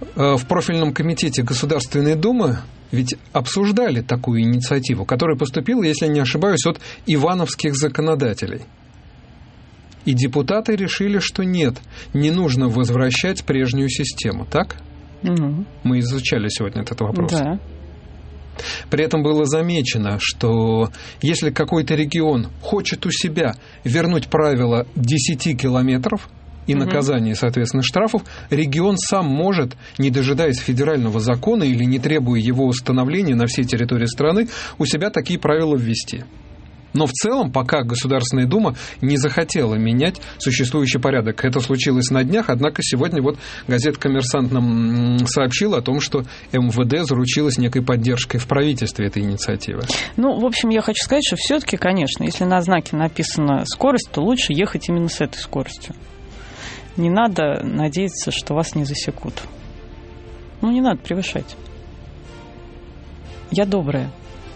В профильном комитете Государственной Думы ведь обсуждали такую инициативу, которая поступила, если не ошибаюсь, от ивановских законодателей. И депутаты решили, что нет, не нужно возвращать прежнюю систему, так? Угу. Мы изучали сегодня этот вопрос. Да. При этом было замечено, что если какой-то регион хочет у себя вернуть правило десять километров и наказание, соответственно, штрафов, регион сам может, не дожидаясь федерального закона или не требуя его установления на всей территории страны, у себя такие правила ввести. Но в целом, пока Государственная Дума не захотела менять существующий порядок. Это случилось на днях, однако сегодня вот газета «Коммерсант» нам сообщила о том, что эм вэ дэ заручилась некой поддержкой в правительстве этой инициативы. Ну, в общем, я хочу сказать, что все-таки, конечно, если на знаке написана скорость, то лучше ехать именно с этой скоростью. Не надо надеяться, что вас не засекут. Ну, не надо превышать. Я добрая.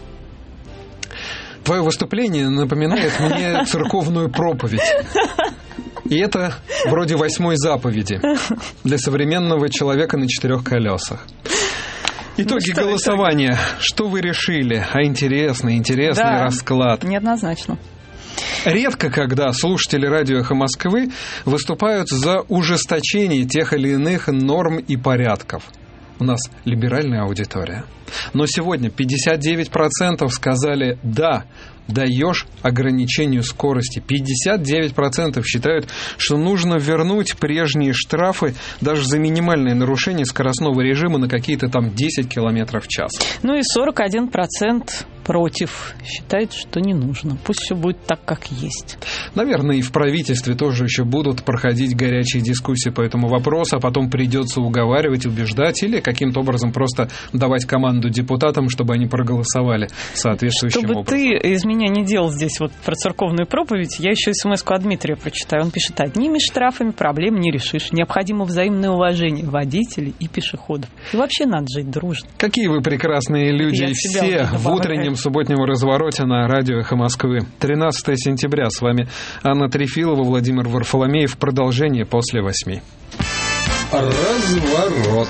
Твое выступление напоминает мне церковную проповедь. И это вроде восьмой заповеди для современного человека на четырех колесах. Итоги ну, голосования. Итоги? Что вы решили? А интересный, интересный да, расклад. Неоднозначно. Редко, когда слушатели радио «Эхо Москвы» выступают за ужесточение тех или иных норм и порядков. У нас либеральная аудитория. Но сегодня пятьдесят девять процентов сказали «да», даешь ограничению скорости. пятьдесят девять процентов считают, что нужно вернуть прежние штрафы даже за минимальное нарушение скоростного режима на какие-то там десять километров в час. Ну и сорок один процент против. Считает, что не нужно. Пусть все будет так, как есть. Наверное, и в правительстве тоже еще будут проходить горячие дискуссии по этому вопросу, а потом придется уговаривать, убеждать или каким-то образом просто давать команду депутатам, чтобы они проголосовали соответствующим чтобы образом. Чтобы ты из меня не делал здесь вот про церковную проповедь, я еще смс-ку от Дмитрия прочитаю. Он пишет: одними штрафами проблем не решишь. Необходимо взаимное уважение водителей и пешеходов. И вообще надо жить дружно. Какие вы прекрасные люди. И все в утреннем субботнем развороте на радио «Эхо Москвы». тринадцатое сентября. С вами Анна Трефилова, Владимир Варфоломеев. Продолжение после восьми. Разворот.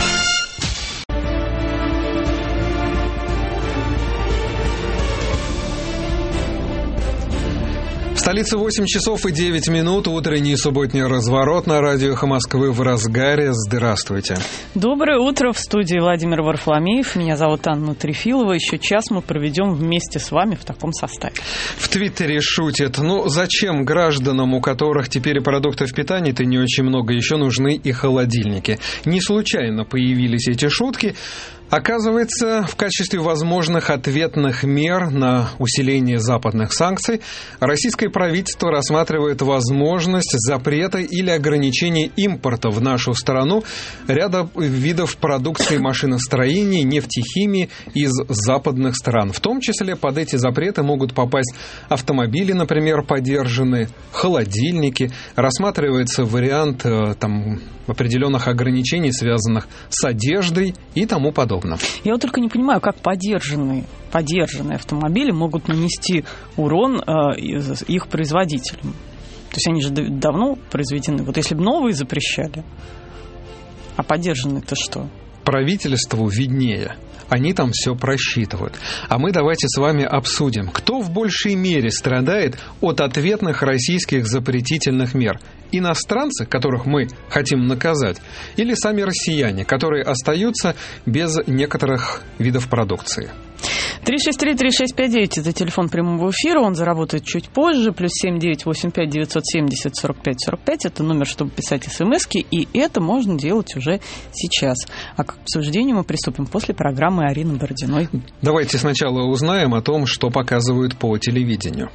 В столице восемь часов и девять минут. Утренний субботний разворот на радио «Эхо Москвы» в разгаре. Здравствуйте. Доброе утро. В студии Владимир Варфоломеев. Меня зовут Анна Трефилова. Еще час мы проведем вместе с вами в таком составе. В Твиттере шутят: ну зачем гражданам, у которых теперь и продуктов питания-то не очень много, еще нужны и холодильники? Не случайно появились эти шутки. Оказывается, в качестве возможных ответных мер на усиление западных санкций российское правительство рассматривает возможность запрета или ограничения импорта в нашу страну ряда видов продукции машиностроения, нефтехимии из западных стран. В том числе под эти запреты могут попасть автомобили, например, подержанные, холодильники. Рассматривается вариант там определенных ограничений, связанных с одеждой и тому подобное. Я вот только не понимаю, как подержанные, подержанные автомобили могут нанести урон э, их производителям. То есть они же давно произведены. Вот если бы новые запрещали, а подержанные-то что? Правительству виднее. Они там все просчитывают. А мы давайте с вами обсудим, кто в большей мере страдает от ответных российских запретительных мер. Иностранцы, которых мы хотим наказать, или сами россияне, которые остаются без некоторых видов продукции. три шесть три три шесть пять девять это телефон прямого эфира, он заработает чуть позже, плюс семь девять восемь пять девятьсот семьдесят сорок пять сорок пять, это номер, чтобы писать смски, и это можно делать уже сейчас. А к обсуждению мы приступим после программы Арины Бородиной. Давайте сначала узнаем о том, что показывают по телевидению.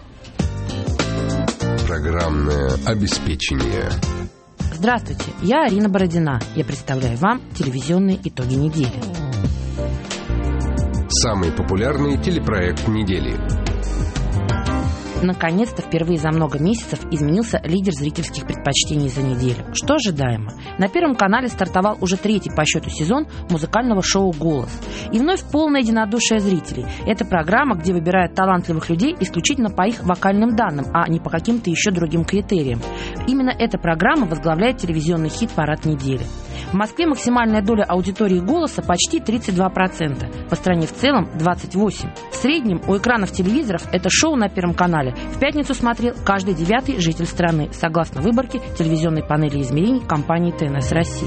Программное обеспечение. Здравствуйте, я Арина Бородина. Я представляю вам телевизионные итоги недели. Самый популярный телепроект недели. Наконец-то, впервые за много месяцев изменился лидер зрительских предпочтений за неделю. Что ожидаемо? На Первом канале стартовал уже третий по счету сезон музыкального шоу «Голос». И вновь полное единодушие зрителей. Это программа, где выбирают талантливых людей исключительно по их вокальным данным, а не по каким-то еще другим критериям. Именно эта программа возглавляет телевизионный хит «Парад недели». В Москве максимальная доля аудитории «Голоса» почти тридцать два процента, по стране в целом двадцать восемь процентов. В среднем у экранов телевизоров это шоу на Первом канале в пятницу смотрел каждый девятый житель страны, согласно выборке телевизионной панели измерений компании ТНС России.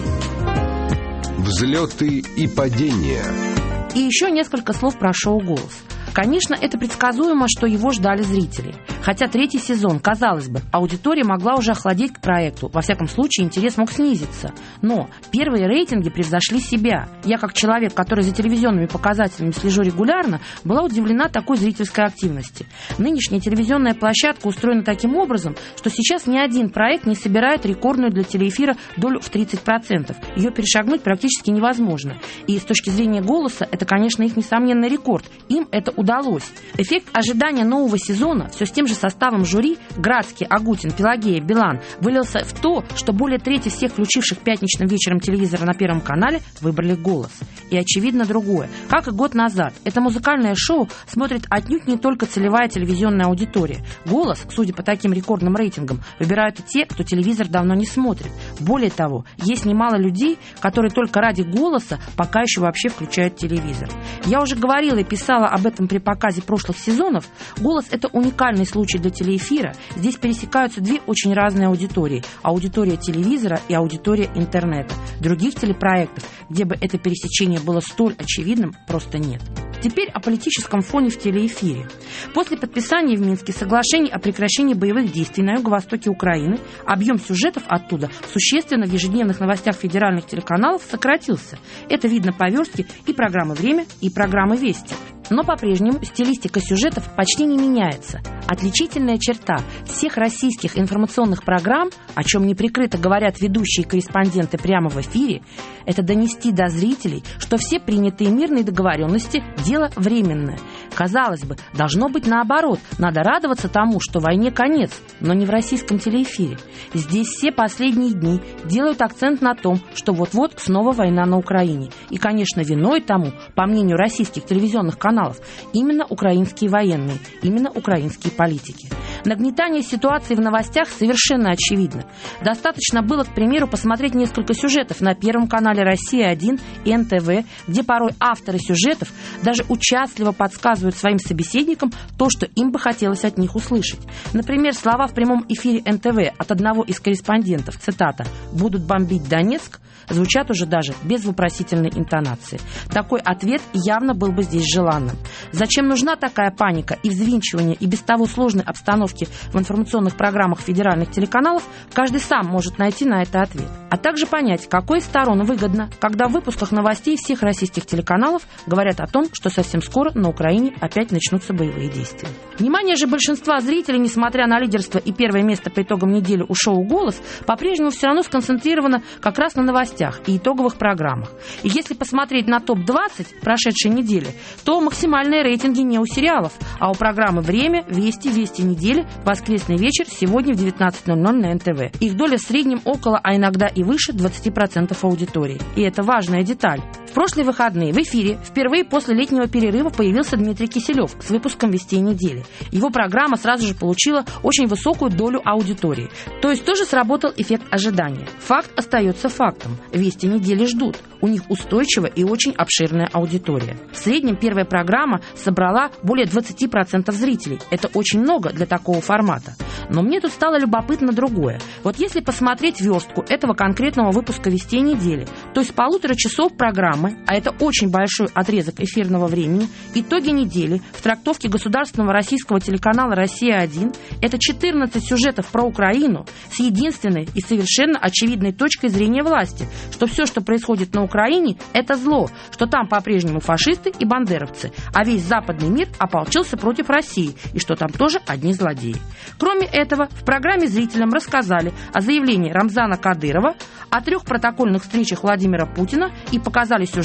Взлеты и падения. И еще несколько слов про шоу «Голос». Конечно, это предсказуемо, что его ждали зрители. Хотя третий сезон, казалось бы, аудитория могла уже охладеть к проекту. Во всяком случае, интерес мог снизиться. Но первые рейтинги превзошли себя. Я, как человек, который за телевизионными показателями слежу регулярно, была удивлена такой зрительской активности. Нынешняя телевизионная площадка устроена таким образом, что сейчас ни один проект не собирает рекордную для телеэфира долю в тридцать процентов. Ее перешагнуть практически невозможно. И с точки зрения «Голоса» это, конечно, их несомненный рекорд. Им это удалось. Удалось. Эффект ожидания нового сезона все с тем же составом жюри Градский, Агутин, Пелагея, Билан вылился в то, что более трети всех включивших пятничным вечером телевизора на Первом канале выбрали «Голос». И очевидно другое. Как и год назад, это музыкальное шоу смотрит отнюдь не только целевая телевизионная аудитория. «Голос», судя по таким рекордным рейтингам, выбирают и те, кто телевизор давно не смотрит. Более того, есть немало людей, которые только ради «Голоса» пока еще вообще включают телевизор. Я уже говорила и писала об этом при показе прошлых сезонов. «Голос» — это уникальный случай для телеэфира. Здесь пересекаются две очень разные аудитории. Аудитория телевизора и аудитория интернета. Других телепроектов, где бы это пересечение было столь очевидным, просто нет. Теперь о политическом фоне в телеэфире. После подписания в Минске соглашений о прекращении боевых действий на юго-востоке Украины объем сюжетов оттуда существенно в ежедневных новостях федеральных телеканалов сократился. Это видно по верстке и программы «Время», и программы «Вести». Но по-прежнему стилистика сюжетов почти не меняется. Отличительная черта всех российских информационных программ, о чем неприкрыто говорят ведущие корреспонденты прямо в эфире, это донести до зрителей, что все принятые мирные договоренности – дело временное. Казалось бы, должно быть наоборот. Надо радоваться тому, что войне конец, но не в российском телеэфире. Здесь все последние дни делают акцент на том, что вот-вот снова война на Украине. И, конечно, виной тому, по мнению российских телевизионных каналов, именно украинские военные, именно украинские политики. Нагнетание ситуации в новостях совершенно очевидно. Достаточно было, к примеру, посмотреть несколько сюжетов на Первом канале «Россия один» и эн тэ вэ, где порой авторы сюжетов даже участливо подсказывают своим собеседникам то, что им бы хотелось от них услышать. Например, слова в прямом эфире эн тэ вэ от одного из корреспондентов, цитата, «будут бомбить Донецк», звучат уже даже без вопросительной интонации. Такой ответ явно был бы здесь желанным. Зачем нужна такая паника и взвинчивание и без того сложной обстановки в информационных программах федеральных телеканалов, каждый сам может найти на это ответ. А также понять, какой из сторон выгодно, когда в выпусках новостей всех российских телеканалов говорят о том, что совсем скоро на Украине опять начнутся боевые действия. Внимание же большинства зрителей, несмотря на лидерство и первое место по итогам недели у шоу «Голос», по-прежнему все равно сконцентрировано как раз на новостях и итоговых программах. И если посмотреть на топ двадцать прошедшей недели, то максимальные рейтинги не у сериалов, а у программы «Время», «Вести», «Вести недели», «Воскресный вечер» сегодня в девятнадцать ноль ноль на эн тэ вэ. Их доля в среднем около, а иногда и выше двадцать процентов аудитории. И это важная деталь. В прошлые выходные в эфире впервые после летнего перерыва появился Дмитрий Киселев с выпуском «Вестей недели». Его программа сразу же получила очень высокую долю аудитории. То есть тоже сработал эффект ожидания. Факт остается фактом. «Вести недели» ждут. У них устойчивая и очень обширная аудитория. В среднем первая программа собрала более двадцать процентов зрителей. Это очень много для такого формата. Но мне тут стало любопытно другое. Вот если посмотреть верстку этого конкретного выпуска «Вестей недели», то из полутора часов программы, а это очень большой отрезок эфирного времени, итоги недели в трактовке государственного российского телеканала «Россия один» это четырнадцать сюжетов про Украину с единственной и совершенно очевидной точкой зрения власти, что все, что происходит на Украине, это зло, что там по-прежнему фашисты и бандеровцы, а весь западный мир ополчился против России, и что там тоже одни злодеи. Кроме этого, в программе зрителям рассказали о заявлении Рамзана Кадырова, о трех протокольных встречах Владимира Путина и показали сюжет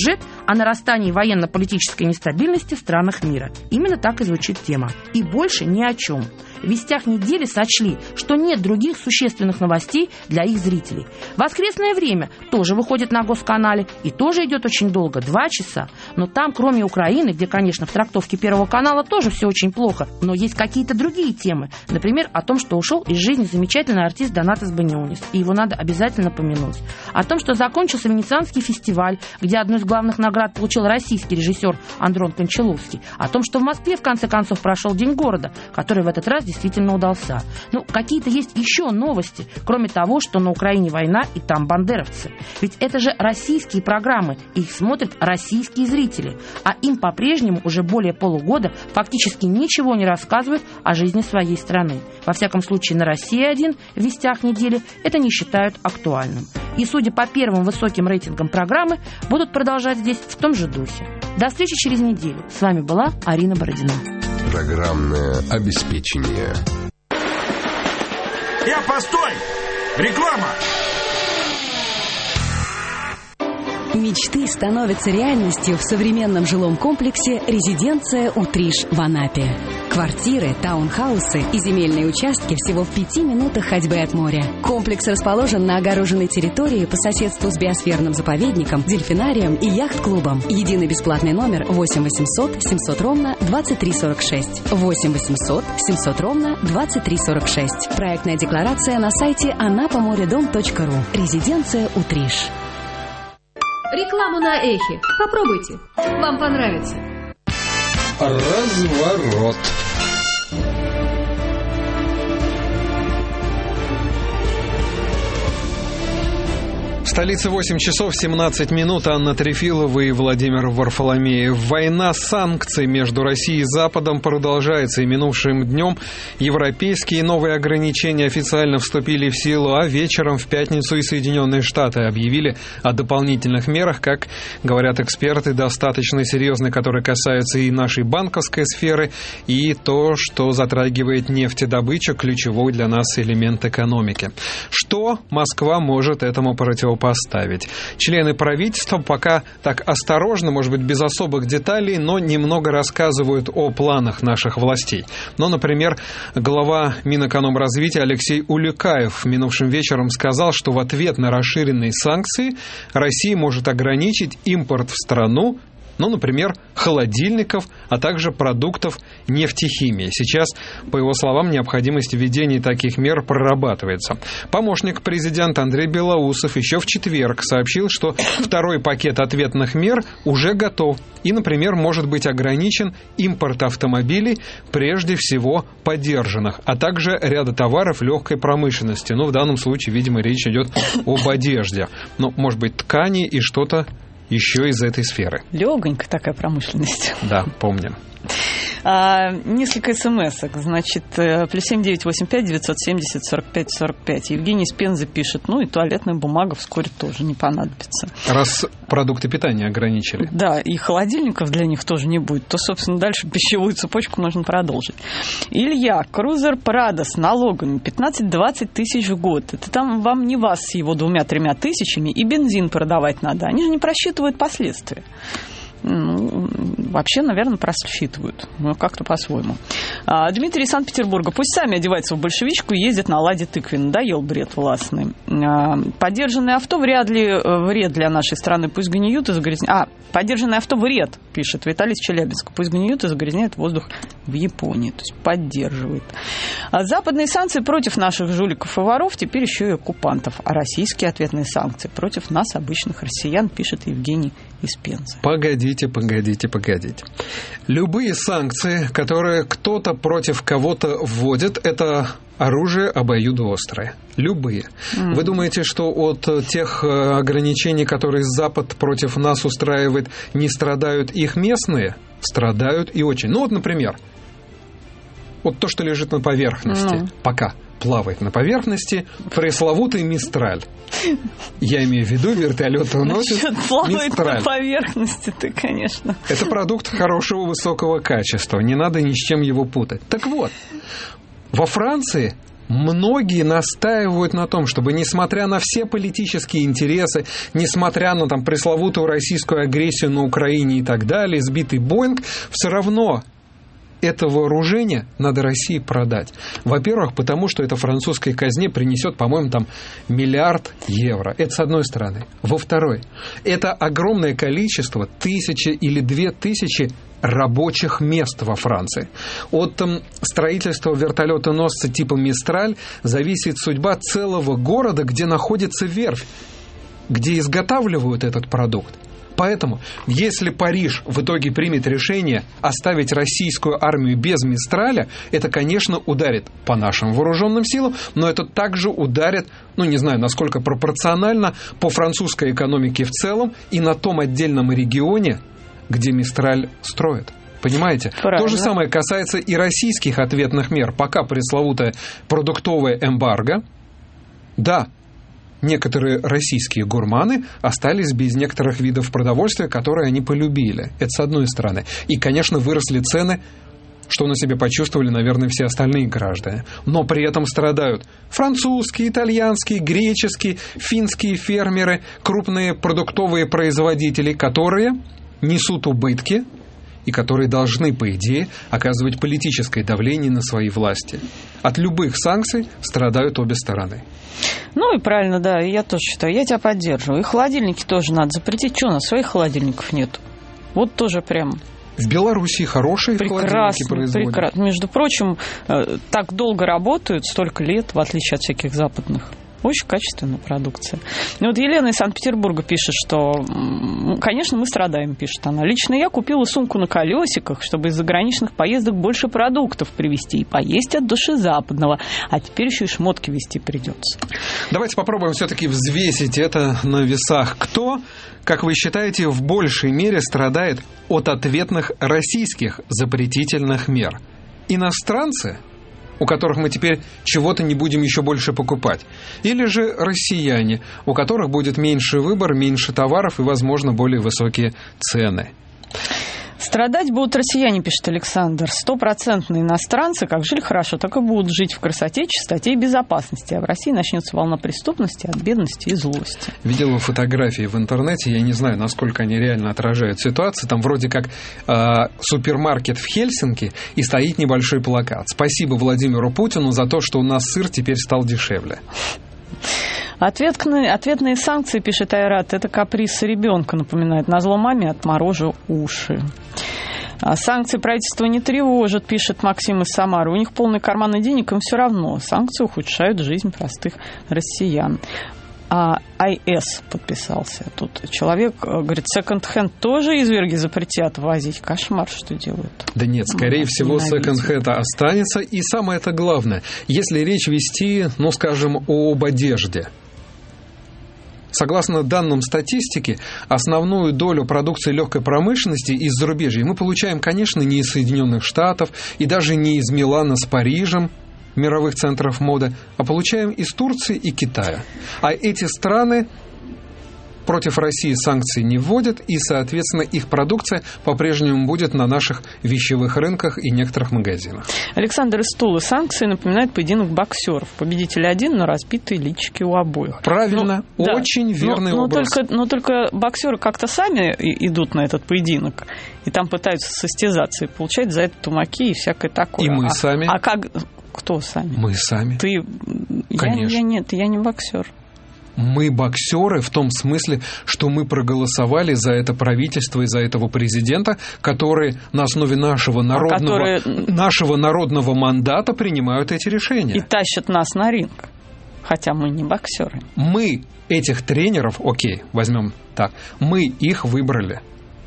о нарастании военно-политической нестабильности в странах мира. Именно так и звучит тема. И больше ни о чем. В «Вестях недели» сочли, что нет других существенных новостей для их зрителей. «Воскресное время» тоже выходит на Госканале и тоже идет очень долго, два часа. Но там, кроме Украины, где, конечно, в трактовке Первого канала тоже все очень плохо, но есть какие-то другие темы. Например, о том, что ушел из жизни замечательный артист Донатас Банионис, и его надо обязательно помянуть. О том, что закончился Венецианский фестиваль, где одну из главных наград получил российский режиссер Андрон Кончаловский. О том, что в Москве, в конце концов, прошел День города, который в этот раз действительно удался. Ну, какие-то есть еще новости, кроме того, что на Украине война и там бандеровцы. Ведь это же российские программы, и их смотрят российские зрители. А им по-прежнему уже более полугода фактически ничего не рассказывают о жизни своей страны. Во всяком случае, на Россия один в «Вестях недели» это не считают актуальным. И, судя по первым высоким рейтингам программы, будут продолжать здесь в том же духе. До встречи через неделю. С вами была Арина Бородина. Программное обеспечение. Я, постой! Реклама! Мечты становятся реальностью в современном жилом комплексе «Резиденция Утриш» в Анапе. Квартиры, таунхаусы и земельные участки всего в пяти минутах ходьбы от моря. Комплекс расположен на огороженной территории по соседству с биосферным заповедником, дельфинарием и яхт-клубом. Единый бесплатный номер восемь восемьсот семьсот ровно двадцать три сорок шесть. восемь восемьсот семьсот ровно двадцать три сорок шесть. Проектная декларация на сайте анапаморедом точка ру. Резиденция Утриш. Рекламу на Эхе. Попробуйте. Вам понравится. Разворот. В столице восемь часов семнадцать минут. Анна Трефилова и Владимир Варфоломеев. Война санкций между Россией и Западом продолжается, и минувшим днем европейские новые ограничения официально вступили в силу, а вечером в пятницу и Соединенные Штаты объявили о дополнительных мерах, как говорят эксперты, достаточно серьезные, которые касаются и нашей банковской сферы, и то, что затрагивает нефтедобычу, ключевой для нас элемент экономики. Что Москва может этому противопоставить? Поставить. Члены правительства пока так осторожно, может быть, без особых деталей, но немного рассказывают о планах наших властей. Но, например, глава Минэкономразвития Алексей Улюкаев минувшим вечером сказал, что в ответ на расширенные санкции Россия может ограничить импорт в страну, ну, например, холодильников, а также продуктов нефтехимии. Сейчас, по его словам, необходимость введения таких мер прорабатывается. Помощник президента Андрей Белоусов еще в четверг сообщил, что второй пакет ответных мер уже готов и, например, может быть ограничен импорт автомобилей, прежде всего подержанных, а также ряда товаров легкой промышленности. Ну, в данном случае, видимо, речь идет об одежде. Ну, может быть, ткани и что-то еще из этой сферы. Легонькая такая промышленность. Да, помним. А, несколько смс-ок. Значит, плюс семь девять восемь пять девятьсот семьдесят сорок пять сорок пять. Евгений из Пензы пишет, ну и туалетная бумага вскоре тоже не понадобится. Раз продукты питания ограничили. Да, и холодильников для них тоже не будет, то, собственно, дальше пищевую цепочку можно продолжить. Илья, крузер Прадо с налогами пятнадцать-двадцать тысяч в год. Это там вам не вас с его двумя-тремя тысячами и бензин продавать надо. Они же не просчитывают последствия. Ну, вообще, наверное, просчитывают. Ну, как-то по-своему. А, Дмитрий из Санкт-Петербурга. Пусть сами одеваются в большевичку и ездят на ладе тыкве. Надоел бред властный. А, подержанное авто вряд ли вред для нашей страны. Пусть гниют и загрязняют. А, подержанное авто вред, пишет Виталий из Челябинска. Пусть гниют и загрязняют воздух в Японии. То есть поддерживает. А западные санкции против наших жуликов и воров, теперь еще и оккупантов. А российские ответные санкции против нас, обычных россиян, пишет Евгений из Пензы. Погодите, погодите, погодите. Любые санкции, которые кто-то против кого-то вводит, это оружие обоюдоострое. Любые. Mm. Вы думаете, что от тех ограничений, которые Запад против нас устраивает, не страдают их местные? Страдают и очень. Ну вот, например, вот то, что лежит на поверхности, mm. пока плавает на поверхности, пресловутый Мистраль. Я имею в виду вертолетоносец плавает Мистраль. На поверхности ты, конечно. Это продукт хорошего высокого качества. Не надо ни с чем его путать. Так вот, во Франции многие настаивают на том, чтобы, несмотря на все политические интересы, несмотря на там пресловутую российскую агрессию на Украине и так далее, сбитый Боинг, все равно это вооружение надо России продать. Во-первых, потому что это французской казне принесет, по-моему, там миллиард евро. Это с одной стороны. Во-вторых, это огромное количество, тысячи или две тысячи рабочих мест во Франции. От там, строительства вертолетоносца типа «Мистраль» зависит судьба целого города, где находится верфь, где изготавливают этот продукт. Поэтому, если Париж в итоге примет решение оставить российскую армию без «Мистраля», это, конечно, ударит по нашим вооруженным силам, но это также ударит, ну, не знаю, насколько пропорционально, по французской экономике в целом и на том отдельном регионе, где «Мистраль» строят. Понимаете? Правильно. То же самое касается и российских ответных мер. Пока пресловутое продуктовое эмбарго, да, некоторые российские гурманы остались без некоторых видов продовольствия, которые они полюбили. Это с одной стороны. И, конечно, выросли цены, что на себе почувствовали, наверное, все остальные граждане. Но при этом страдают французские, итальянские, греческие, финские фермеры, крупные продуктовые производители, которые несут убытки и которые должны, по идее, оказывать политическое давление на свои власти. От любых санкций страдают обе стороны. Ну и правильно, да, я тоже считаю, я тебя поддерживаю. И холодильники тоже надо запретить. Что, у нас своих холодильников нет? Вот тоже прям... В Беларуси хорошие холодильники производят. Прекрасно. Между прочим, так долго работают, столько лет, в отличие от всяких западных. Очень качественная продукция. И вот Елена из Санкт-Петербурга пишет, что, конечно, мы страдаем, пишет она. Лично я купила сумку на колесиках, чтобы из заграничных поездок больше продуктов привезти и поесть от души западного. А теперь еще и шмотки везти придется. Давайте попробуем все-таки взвесить это на весах. Кто, как вы считаете, в большей мере страдает от ответных российских запретительных мер? Иностранцы, у которых мы теперь чего-то не будем еще больше покупать? Или же россияне, у которых будет меньше выбор, меньше товаров и, возможно, более высокие цены? Страдать будут россияне, пишет Александр. Стопроцентные иностранцы, как жили хорошо, так и будут жить в красоте, чистоте и безопасности. А в России начнется волна преступности от бедности и злости. Видела фотографии в интернете, я не знаю, насколько они реально отражают ситуацию. Там вроде как э, супермаркет в Хельсинки, и стоит небольшой плакат. Спасибо Владимиру Путину за то, что у нас сыр теперь стал дешевле. Ответные, ответные санкции, пишет Айрат, это каприз ребенка, напоминает. Назло маме отморожу уши. А санкции правительства не тревожат, пишет Максим из Самары. У них полный карман денег, им все равно. Санкции ухудшают жизнь простых россиян. А ай эс подписался. Тут человек говорит, секонд-хенд тоже изверги запретят возить. Кошмар, что делают. Да нет, скорее ну, всего, секонд-хенд останется. И самое это главное, если речь вести, ну, скажем, об одежде. Согласно данным статистики, основную долю продукции легкой промышленности из зарубежья мы получаем, конечно, не из Соединенных Штатов и даже не из Милана с Парижем, мировых центров моды, а получаем из Турции и Китая. А эти страны против России санкций не вводят, и, соответственно, их продукция по-прежнему будет на наших вещевых рынках и некоторых магазинах. Александр из Тулы. Санкции напоминают поединок боксеров. Победитель один, но разбитые личики у обоих. Правильно, ну, очень да. верный но, образ. Но только, но только боксеры как-то сами идут на этот поединок, и там пытаются состязаться, и получать за это тумаки и всякое такое. И мы а, сами. А как... Кто сами? Мы сами. Ты... Конечно. Я, я нет, я не боксер. Мы боксеры в том смысле, что мы проголосовали за это правительство и за этого президента, которые на основе нашего народного, а которые... нашего народного мандата принимают эти решения. И тащат нас на ринг, хотя мы не боксеры. Мы этих тренеров, окей, возьмем так, мы их выбрали.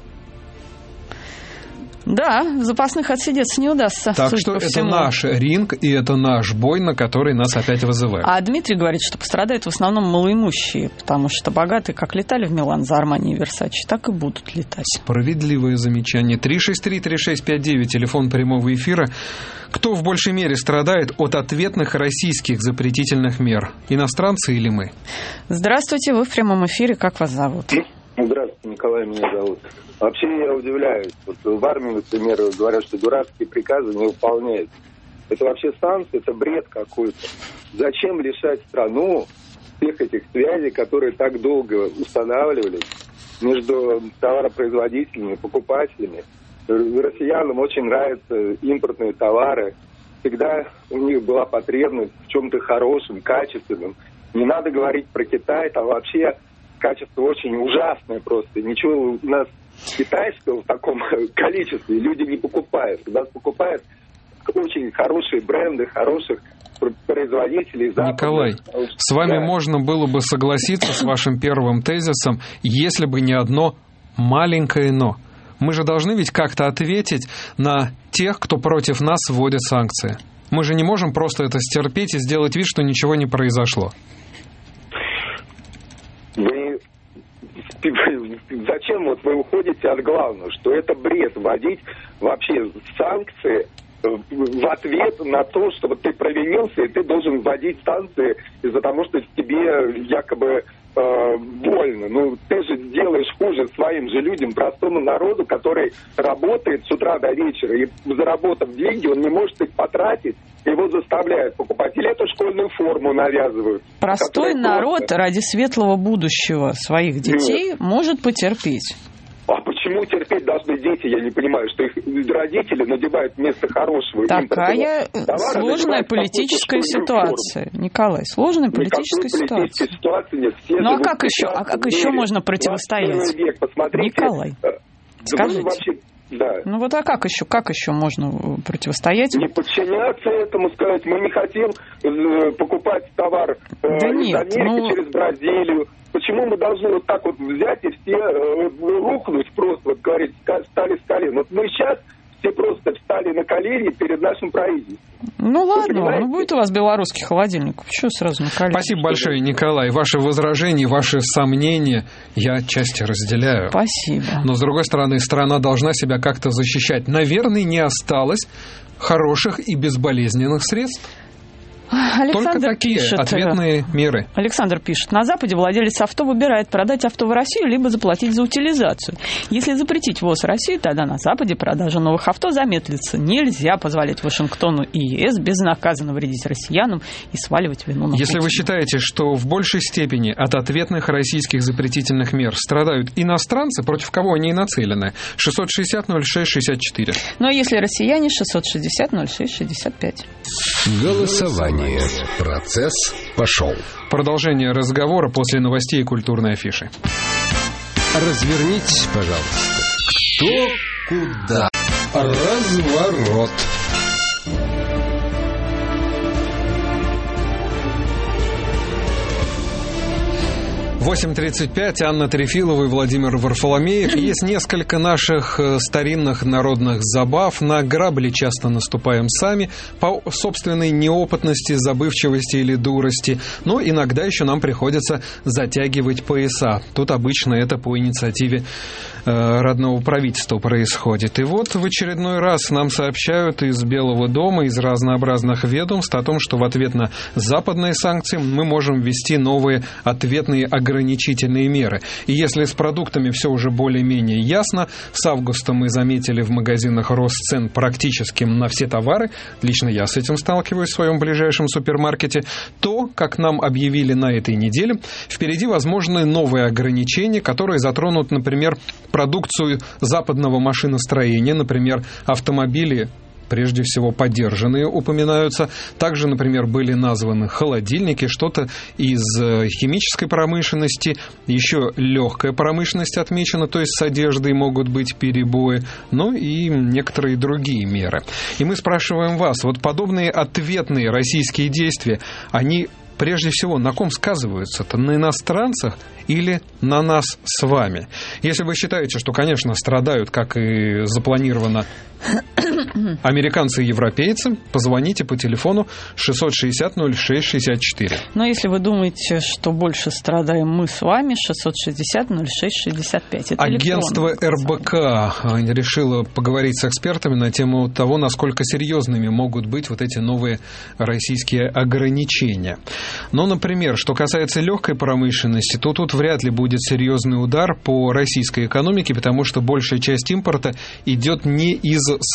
Да, запасных отсидеться не удастся. Так что это всему. Наш ринг, и это наш бой, на который нас опять вызывают. А Дмитрий говорит, что пострадают в основном малоимущие, потому что богатые как летали в Милан за Армани и Версачи, так и будут летать. Справедливое замечание. три шесть три три шесть пять девять, телефон прямого эфира. Кто в большей мере страдает от ответных российских запретительных мер? Иностранцы или мы? Здравствуйте, вы в прямом эфире. Как вас зовут? Здравствуйте, Николай меня зовут. Вообще я удивляюсь. Вот в армии, например, говорят, что дурацкие приказы не выполняют. Это вообще санкции, это бред какой-то. Зачем лишать страну всех этих связей, которые так долго устанавливались между товаропроизводителями и покупателями? Россиянам очень нравятся импортные товары. Всегда у них была потребность в чем-то хорошем, качественном. Не надо говорить про Китай, там вообще качество очень ужасное просто. Ничего у нас китайского в таком количестве люди не покупают. У нас покупают очень хорошие бренды, хороших производителей. Николай, с вами да. можно было бы согласиться с вашим первым тезисом, если бы не одно маленькое «но». Мы же должны ведь как-то ответить на тех, кто против нас вводит санкции. Мы же не можем просто это стерпеть и сделать вид, что ничего не произошло. Вы... Зачем вот вы уходите от главного, что это бред вводить вообще санкции в ответ на то, что вот ты провинился, и ты должен вводить санкции из-за того, что тебе якобы э, больно. Ну, ты же делаешь хуже своим же людям, простому народу, который работает с утра до вечера, и заработав деньги, он не может их потратить, его заставляют покупать. Или эту школьную форму навязывают. Простой народ просто... ради светлого будущего своих детей Нет. может потерпеть. А почему терпеть должны дети? Я не понимаю, что их родители надевают вместо хорошего. Такая сложная политическая ситуация. Форму. Николай, сложная политическая ситуация. ситуация нет. Все ну а как еще, а как еще можно противостоять? Век, Николай, да скажите. Вообще, да. Ну вот а как еще, как еще можно противостоять? Не подчиняться этому, сказать, мы не хотим покупать товар э, да из нет, Америки ну... через Бразилию. Почему мы должны вот так вот взять и все э, рухнуть просто, вот говорить, встали с колен? Вот мы сейчас все просто встали на колени перед нашим правительством. Ну ладно, ну будет у вас белорусский холодильник. Почему сразу на колени? Спасибо большое, Николай. Ваши возражения, ваши сомнения я отчасти разделяю. Спасибо. Но, с другой стороны, страна должна себя как-то защищать. Наверное, не осталось хороших и безболезненных средств. Александр Только такие пишет, ответные меры. Александр пишет, на Западе владелец авто выбирает продать авто в Россию, либо заплатить за утилизацию. Если запретить ввоз в Россию, тогда на Западе продажа новых авто замедлится. Нельзя позволять Вашингтону и ЕС безнаказанно вредить россиянам и сваливать вину на Если Путина. Вы считаете, что в большей степени от ответных российских запретительных мер страдают иностранцы, против кого они и нацелены, шестьсот шестьдесят ноль шесть шестьдесят четыре. Ну а если россияне, шестьсот шестьдесят ноль шесть шестьдесят пять. Голосование. Процесс пошел. Продолжение разговора после новостей и культурной афиши. Развернитесь, пожалуйста. Кто куда? Разворот. восемь тридцать пять. Анна Трефилова и Владимир Варфоломеев. Есть несколько наших старинных народных забав. На грабли часто наступаем сами по собственной неопытности, забывчивости или дурости. Но иногда еще нам приходится затягивать пояса. Тут обычно это по инициативе э, родного правительства происходит. И вот в очередной раз нам сообщают из Белого дома, из разнообразных ведомств о том, что в ответ на западные санкции мы можем ввести новые ответные ограничения. ограничительные меры. И если с продуктами все уже более-менее ясно, с августа мы заметили в магазинах рост цен практически на все товары, лично я с этим сталкиваюсь в своем ближайшем супермаркете, то, как нам объявили на этой неделе, впереди возможны новые ограничения, которые затронут, например, продукцию западного машиностроения, например, автомобили, прежде всего, подержанные упоминаются. Также, например, были названы холодильники, что-то из химической промышленности, еще легкая промышленность отмечена, то есть с одеждой могут быть перебои, ну и некоторые другие меры. И мы спрашиваем вас, вот подобные ответные российские действия, они прежде всего на ком сказываются-то? На иностранцах или на нас с вами? Если вы считаете, что, конечно, страдают, как и запланировано, американцы и европейцы, позвоните по телефону шестьсот шестьдесят ноль шесть шестьдесят четыре. Но если вы думаете, что больше страдаем мы с вами, шестьсот шестьдесят ноль шесть шестьдесят пять. Это агентство эр бэ ка решило поговорить с экспертами на тему того, насколько серьезными могут быть вот эти новые российские ограничения. Но, например, что касается легкой промышленности, то тут вряд ли будет серьезный удар по российской экономике, потому что большая часть импорта идет не из санкционных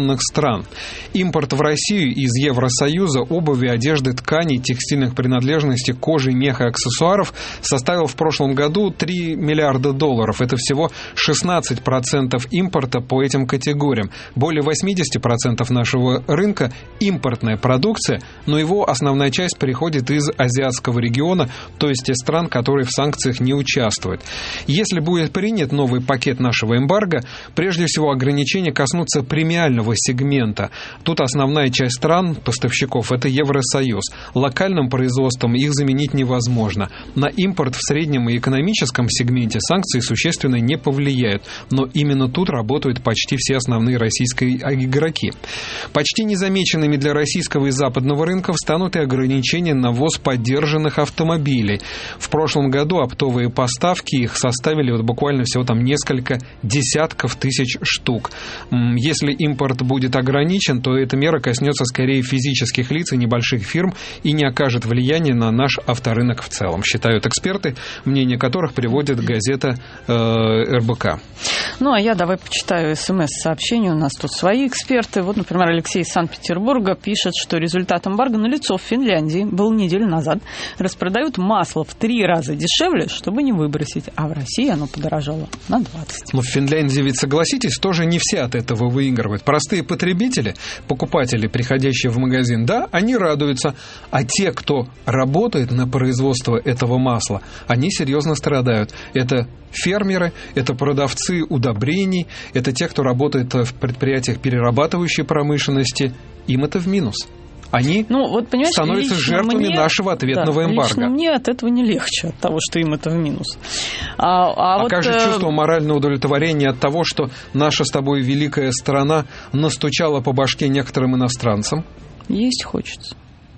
традиционных стран. Импорт в Россию из Евросоюза обуви, одежды, тканей, текстильных принадлежностей, кожи, меха и аксессуаров составил в прошлом году три миллиарда долларов. Это всего шестнадцать процентов импорта по этим категориям. Более восемьдесят процентов нашего рынка – импортная продукция, но его основная часть приходит из азиатского региона, то есть из стран, которые в санкциях не участвуют. Если будет принят новый пакет нашего эмбарго, прежде всего ограничения коснутся премиального сегмента. Тут основная часть стран, поставщиков, это Евросоюз. Локальным производством их заменить невозможно. На импорт в среднем и экономическом сегменте санкции существенно не повлияют, но именно тут работают почти все основные российские игроки. Почти незамеченными для российского и западного рынков станут и ограничения на ввоз поддержанных автомобилей. В прошлом году оптовые поставки их составили вот буквально всего там несколько десятков тысяч штук. Если импорт будет ограничен, то эта мера коснется скорее физических лиц и небольших фирм и не окажет влияния на наш авторынок в целом, считают эксперты, мнение которых приводит газета э, эр бэ ка. Ну, а я давай почитаю смс-сообщения. У нас тут свои эксперты. Вот, например, Алексей из Санкт-Петербурга пишет, что результат эмбарго налицо. В Финляндии был неделю назад. Распродают масло в три раза дешевле, чтобы не выбросить. А в России оно подорожало на двадцать. Но в Финляндии, ведь, согласитесь, тоже не все от этого выигрывают. Простые потребители, покупатели, приходящие в магазин, да, они радуются. А те, кто работает на производство этого масла, они серьезно страдают. Это фермеры, это продавцы удобрений, это те, кто работает в предприятиях перерабатывающей промышленности. Им это в минус. Они ну, вот, становятся жертвами мне, нашего ответного да, эмбарго. Лично мне от этого не легче, от того, что им это в минус. А, а, а вот, как же э... чувство морального удовлетворения от того, что наша с тобой великая страна настучала по башке некоторым иностранцам? Есть хочется.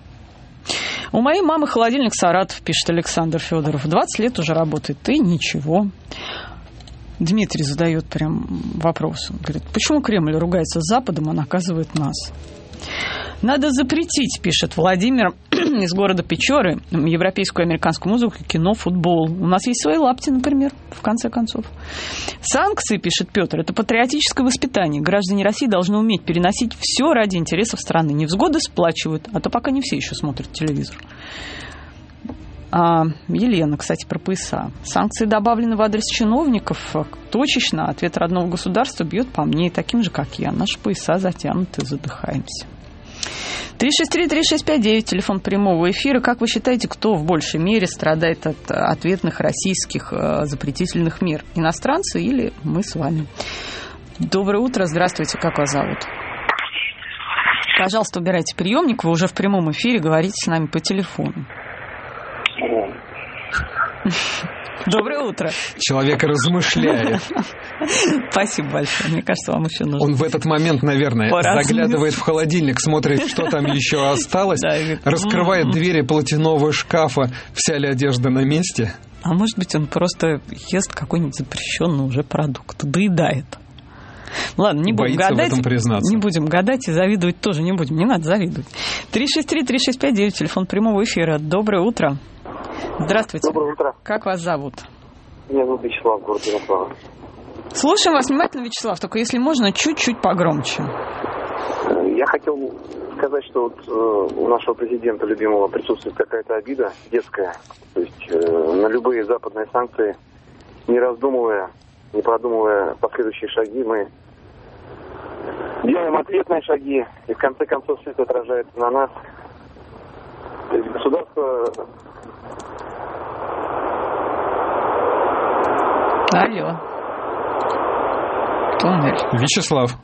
У моей мамы холодильник Саратов, пишет Александр Федоров. двадцать лет уже работает, и ничего. Дмитрий задает прям вопрос. Он говорит, почему Кремль ругается с Западом, а наказывает нас? Надо запретить, пишет Владимир из города Печоры, европейскую и американскую музыку, кино, футбол. У нас есть свои лапти, например, в конце концов. Санкции, пишет Петр, это патриотическое воспитание. Граждане России должны уметь переносить все ради интересов страны. Невзгоды сплачивают, а то пока не все еще смотрят телевизор. А, Елена, кстати, про пояса. Санкции добавлены в адрес чиновников. Точечно ответ родного государства бьет по мне и таким же, как я. Наши пояса затянуты, задыхаемся. три шесть три три шесть пять девять, телефон прямого эфира. Как вы считаете, кто в большей мере страдает от ответных российских э, запретительных мер? Иностранцы или мы с вами? Доброе утро, здравствуйте, как вас зовут? Пожалуйста, убирайте приемник, вы уже в прямом эфире, говорите с нами по телефону. Доброе утро. Человек размышляет. Спасибо большое. Мне кажется, вам еще нужно. Он в этот момент, наверное, заглядывает в холодильник, смотрит, что там еще осталось, раскрывает двери платяного шкафа, вся ли одежда на месте. А может быть, он просто ест какой-нибудь запрещенный уже продукт, доедает. Ладно, не будем Боится гадать. в этом признаться. Не будем гадать и завидовать тоже не будем. Не надо завидовать. три шесть три три шесть пять девять, телефон прямого эфира. Доброе утро. Здравствуйте. Доброе утро. Как вас зовут? Меня зовут Вячеслав, город Ярославль. Слушаем вас внимательно, Вячеслав, только если можно, чуть-чуть погромче. Я хотел сказать, что вот, э, у нашего президента любимого присутствует какая-то обида детская. То есть э, на любые западные санкции, не раздумывая, не продумывая последующие шаги, мы делаем ответные шаги, и в конце концов все это отражается на нас. То есть государство... Алло. Туннель. Вячеслав.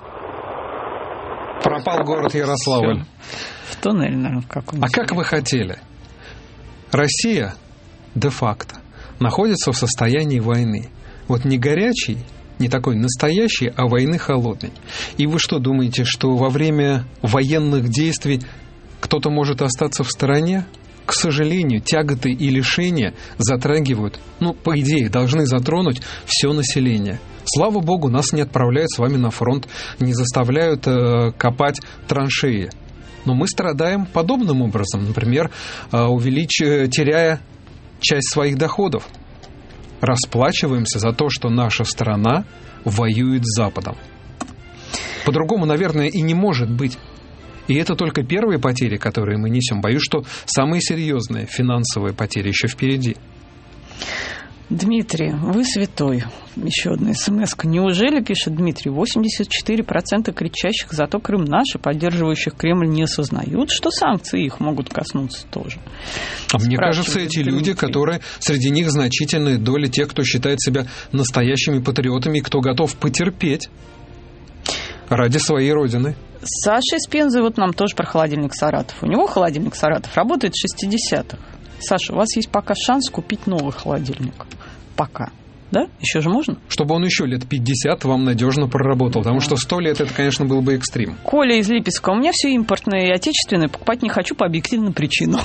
Пропал город Ярославль. В туннель, наверное, в каком-то. А как вы хотели? Россия де-факто находится в состоянии войны. Вот не горячей, не такой настоящей, а войны холодной. И вы что, думаете, что во время военных действий кто-то может остаться в стороне? К сожалению, тяготы и лишения затрагивают, ну, по идее, должны затронуть все население. Слава богу, нас не отправляют с вами на фронт, не заставляют э, копать траншеи. Но мы страдаем подобным образом, например, э, увелич... теряя часть своих доходов. Расплачиваемся за то, что наша страна воюет с Западом. По-другому, наверное, и не может быть. И это только первые потери, которые мы несем. Боюсь, что самые серьезные финансовые потери еще впереди. Дмитрий, вы святой. Еще одна смс-ка. Неужели, пишет Дмитрий, восемьдесят четыре процента кричащих «Зато Крым наш» и поддерживающих Кремль не осознают, что санкции их могут коснуться тоже? А мне кажется, эти Дмитрий. люди, которые среди них значительная доля тех, кто считает себя настоящими патриотами и кто готов потерпеть ради своей родины. Саша из Пензы вот нам тоже про холодильник «Саратов». У него холодильник «Саратов» работает с шестидесятых. Саша, у вас есть пока шанс купить новый холодильник. Пока. Да? Еще же можно? Чтобы он еще лет пятьдесят вам надежно проработал. Потому что сто лет это, конечно, был бы экстрим. Коля из Липецка. У меня все импортное и отечественное. Покупать не хочу по объективным причинам.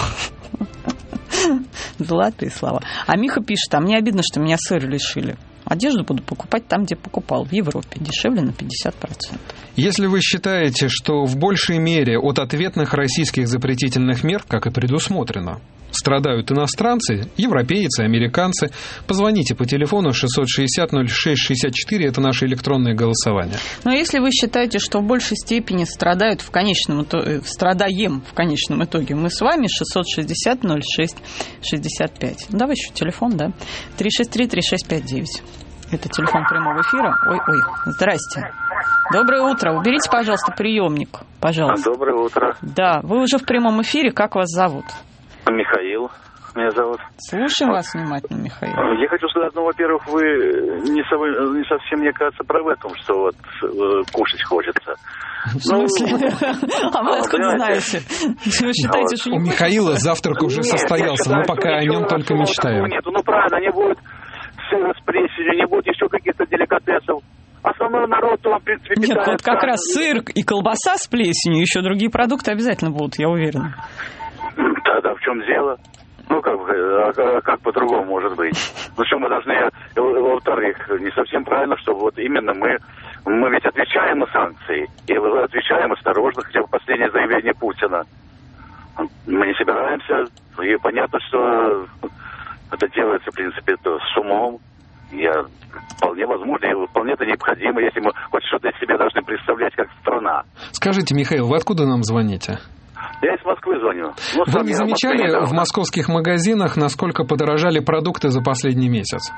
Золотые слова. А Миха пишет, а мне обидно, что меня сыр лишили. Одежду буду покупать там, где покупал, в Европе. Дешевле на пятьдесят процентов. Если вы считаете, что в большей мере от ответных российских запретительных мер, как и предусмотрено, страдают иностранцы, европейцы, американцы, позвоните по телефону шестьсот шестьдесят ноль шесть шестьдесят четыре, это наше электронное голосование. Но если вы считаете, что в большей степени страдают в конечном итоге, страдаем в конечном итоге, мы с вами шестьсот шестьдесят ноль шесть шестьдесят пять. Давай еще телефон, да? три шесть три три шесть пять девять. Это телефон прямого эфира. Ой-ой, здрасте. Доброе утро. Уберите, пожалуйста, приемник. Пожалуйста. Доброе утро. Да, вы уже в прямом эфире. Как вас зовут? Михаил меня зовут. Слушаем вас внимательно, Михаил. Я хочу сказать, ну, во-первых, вы не, со- не совсем, мне кажется, правы в том, что вот э, кушать хочется. В смысле? Ну, а вы откуда знаете? Вы считаете, что у Михаила завтрак уже состоялся, мы пока о нем только мечтаем. Нет, ну правильно, не будет сыра с плесенью, не будет еще каких-то деликатесов. Основной народ, он, в принципе, питается. Нет, вот как раз сыр и колбаса с плесенью, еще другие продукты обязательно будут, я уверена. Тогда в чем дело? Ну, как, а, как по-другому может быть? Ну, что мы должны, во-вторых, не совсем правильно, что вот именно мы, мы ведь отвечаем на санкции, и отвечаем осторожно, хотя бы последнее заявление Путина. Мы не собираемся, и понятно, что это делается, в принципе, с умом. Я, вполне возможно, и вполне это необходимо, если мы хоть что-то из себя должны представлять как страна. Скажите, Михаил, вы откуда нам звоните? Я из Москвы звоню. Ну, вы не замечали в московских магазинах, насколько подорожали продукты за последний месяц?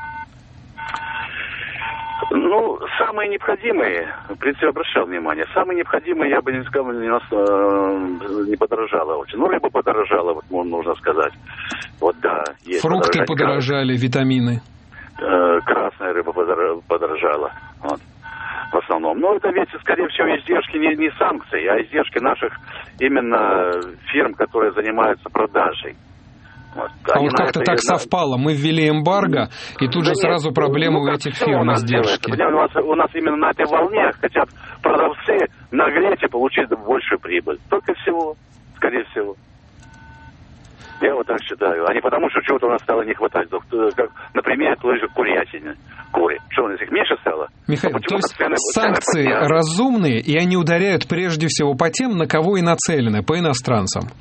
Ну, самые необходимые, в принципе, обращал внимание, самые необходимые, я бы не сказал, не, не подорожало очень. Ну, рыба подорожала, вот нужно сказать. Вот, да, есть. Фрукты подорожали, витамины. Красная рыба подорожала. Вот. В основном. Но это ведь, скорее всего, издержки не, не санкций, а издержки наших именно фирм, которые занимаются продажей. Вот. А вот как-то так совпало. Мы ввели эмбарго, и тут да же нет, сразу проблемы ну, у этих фирм издержки. У нас, у нас именно на этой волне хотят продавцы нагреть и получить большую прибыль. Только всего, скорее всего. Я вот так считаю. А не потому, что чего-то у нас стало не хватать. Как, например, той же курятины. Кури. Что, у нас их меньше стало? Михаил, то есть цены, санкции цены разумные, и они ударяют прежде всего по тем, на кого и нацелены, по иностранцам?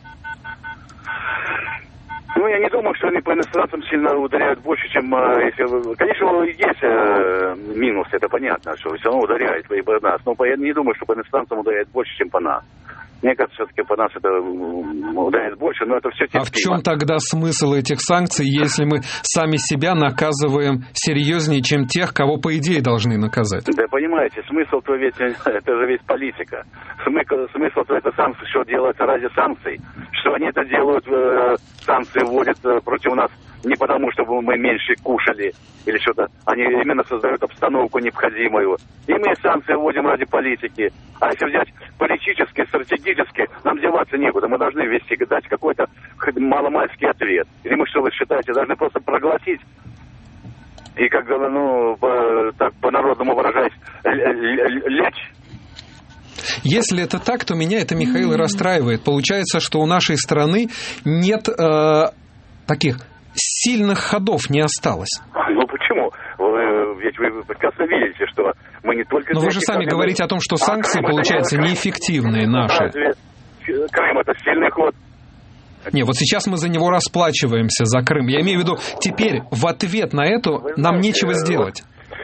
Ну, я не думаю, что они по иностранцам сильно ударяют больше, чем... Если, конечно, есть э, минус, это понятно, что все равно ударяет и по нас. Но я не думаю, что по иностранцам ударяет больше, чем по нас. Мне кажется, все-таки по нас это ударяет больше, но это все терпимо. А в чем тогда смысл этих санкций, если мы сами себя наказываем серьезнее, чем тех, кого, по идее, должны наказать? Да, понимаете, смысл-то ведь, это же ведь политика. Смысл-то это санкции, что делается ради санкций. Что они это делают, санкции вводят против нас не потому, чтобы мы меньше кушали или что-то. Они именно создают обстановку необходимую. И мы санкции вводим ради политики. А если взять политически, стратегически, нам деваться некуда. Мы должны ввести, дать какой-то маломальский ответ. Или мы, что вы считаете, должны просто проглотить и, как ну, по, так по-народному выражаясь, лечь. Если это так, то меня это, Михаил, расстраивает. Получается, что у нашей страны нет э, таких сильных ходов, не осталось. Ну почему? Вы, ведь вы прекрасно видите, что мы не только... Но вы же сами говорите о том, что санкции, а получаются, неэффективные наши. Разве Крым это сильный ход? Не, вот сейчас мы за него расплачиваемся, за Крым. Я имею в виду, теперь в ответ на это нам нечего сделать.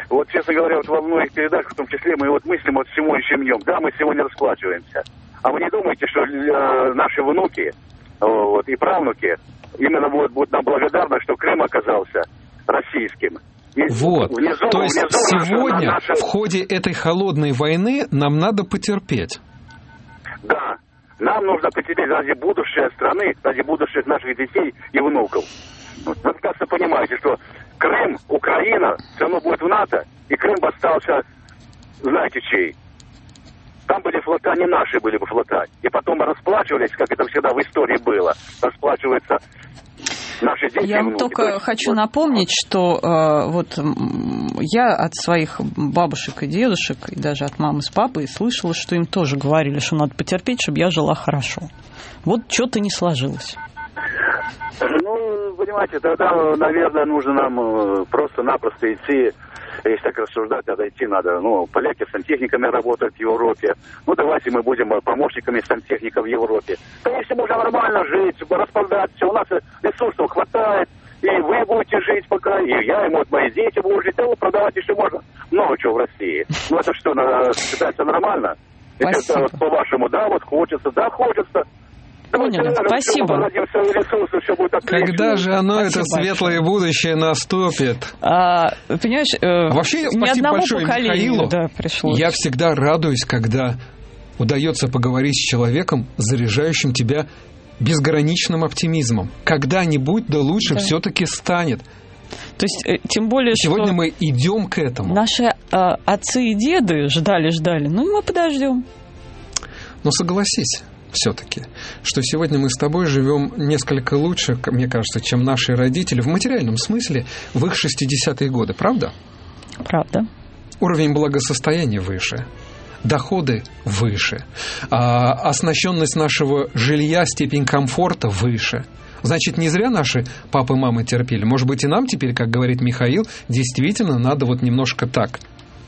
Вот, честно говоря, вот во многих передачах, в том числе, мы вот мыслим вот сегодняшним днем. Да, мы сегодня расплачиваемся. А вы не думаете, что э, наши внуки вот, и правнуки именно будут, будут нам благодарны, что Крым оказался российским? И вот, внизу, то есть внизу сегодня наша, наша... в ходе этой холодной войны нам надо потерпеть. Да, нам нужно потерпеть ради будущей страны, ради будущих наших детей и внуков. Вы прекрасно понимаете, что Крым, Украина все равно будет в НАТО, и Крым бы остался, знаете, чей? Там были флота, не наши были бы флота. И потом расплачивались, как это всегда в истории было, расплачиваются наши дети. Я вам только есть, хочу вот... напомнить, что э, вот я от своих бабушек и дедушек, и даже от мамы с папой слышала, что им тоже говорили, что надо потерпеть, чтобы я жила хорошо. Вот что-то не сложилось. Ну, понимаете, тогда, наверное, нужно нам просто-напросто идти, если так рассуждать, надо идти, надо, ну, поляки сантехниками работают в Европе, ну, давайте мы будем помощниками сантехников в Европе. Да если можно нормально жить, распродать все, у нас ресурсов хватает, и вы будете жить пока, и я, и вот мои дети будут жить, а продавать еще можно много чего в России. Ну, это что, считается нормально? Если это, по-вашему, да, вот хочется, да, хочется. Поняли. Спасибо. Когда же оно, спасибо, это светлое большое. Будущее наступит? А, понимаешь, э, вообще, спасибо большое Михаилу. Да, я всегда радуюсь, когда удается поговорить с человеком, заряжающим тебя безграничным оптимизмом. Когда-нибудь, да лучше да. все-таки станет. То есть, тем более, сегодня что мы идем к этому. Наши э, отцы и деды ждали-ждали, ну и мы подождем. Но согласись, все-таки, что сегодня мы с тобой живем несколько лучше, мне кажется, чем наши родители в материальном смысле в их шестидесятые годы, правда? Правда. Уровень благосостояния выше, доходы выше, а оснащенность нашего жилья, степень комфорта выше. Значит, не зря наши папы и мамы терпели. Может быть, и нам теперь, как говорит Михаил, действительно надо вот немножко так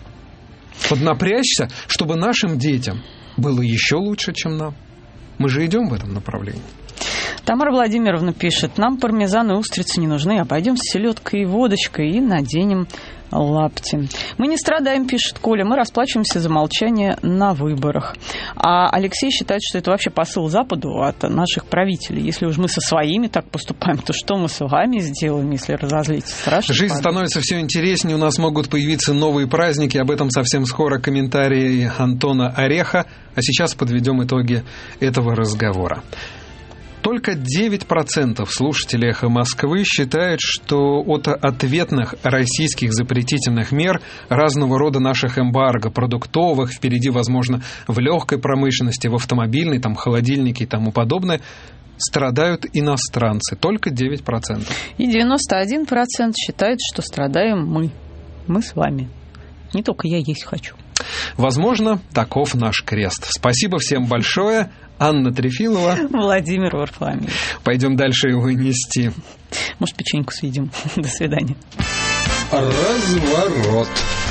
поднапрячься, чтобы нашим детям было еще лучше, чем нам. Мы же идем в этом направлении. Тамара Владимировна пишет: нам пармезан и устрицы не нужны, обойдемся селедкой и водочкой и наденем лапти. Мы не страдаем, пишет Коля, мы расплачиваемся за молчание на выборах. А Алексей считает, что это вообще посыл Западу от наших правителей. Если уж мы со своими так поступаем, то что мы с вами сделаем, если разозлиться? Страшно. Жизнь падает. Становится все интереснее, у нас могут появиться новые праздники, об этом совсем скоро комментарии Антона Ореха. А сейчас подведем итоги этого разговора. Только девять процентов слушателей «Эхо Москвы» считают, что от ответных российских запретительных мер разного рода наших эмбарго, продуктовых, впереди, возможно, в легкой промышленности, в автомобильной, там, холодильнике и тому подобное, страдают иностранцы. Только девять процентов. И девяносто один процент считает, что страдаем мы. Мы с вами. Не только я есть хочу. Возможно, таков наш крест. Спасибо всем большое. Анна Трефилова. Владимир Варфоломеев. Пойдем дальше его нести. Может, печеньку съедим. До свидания. Разворот.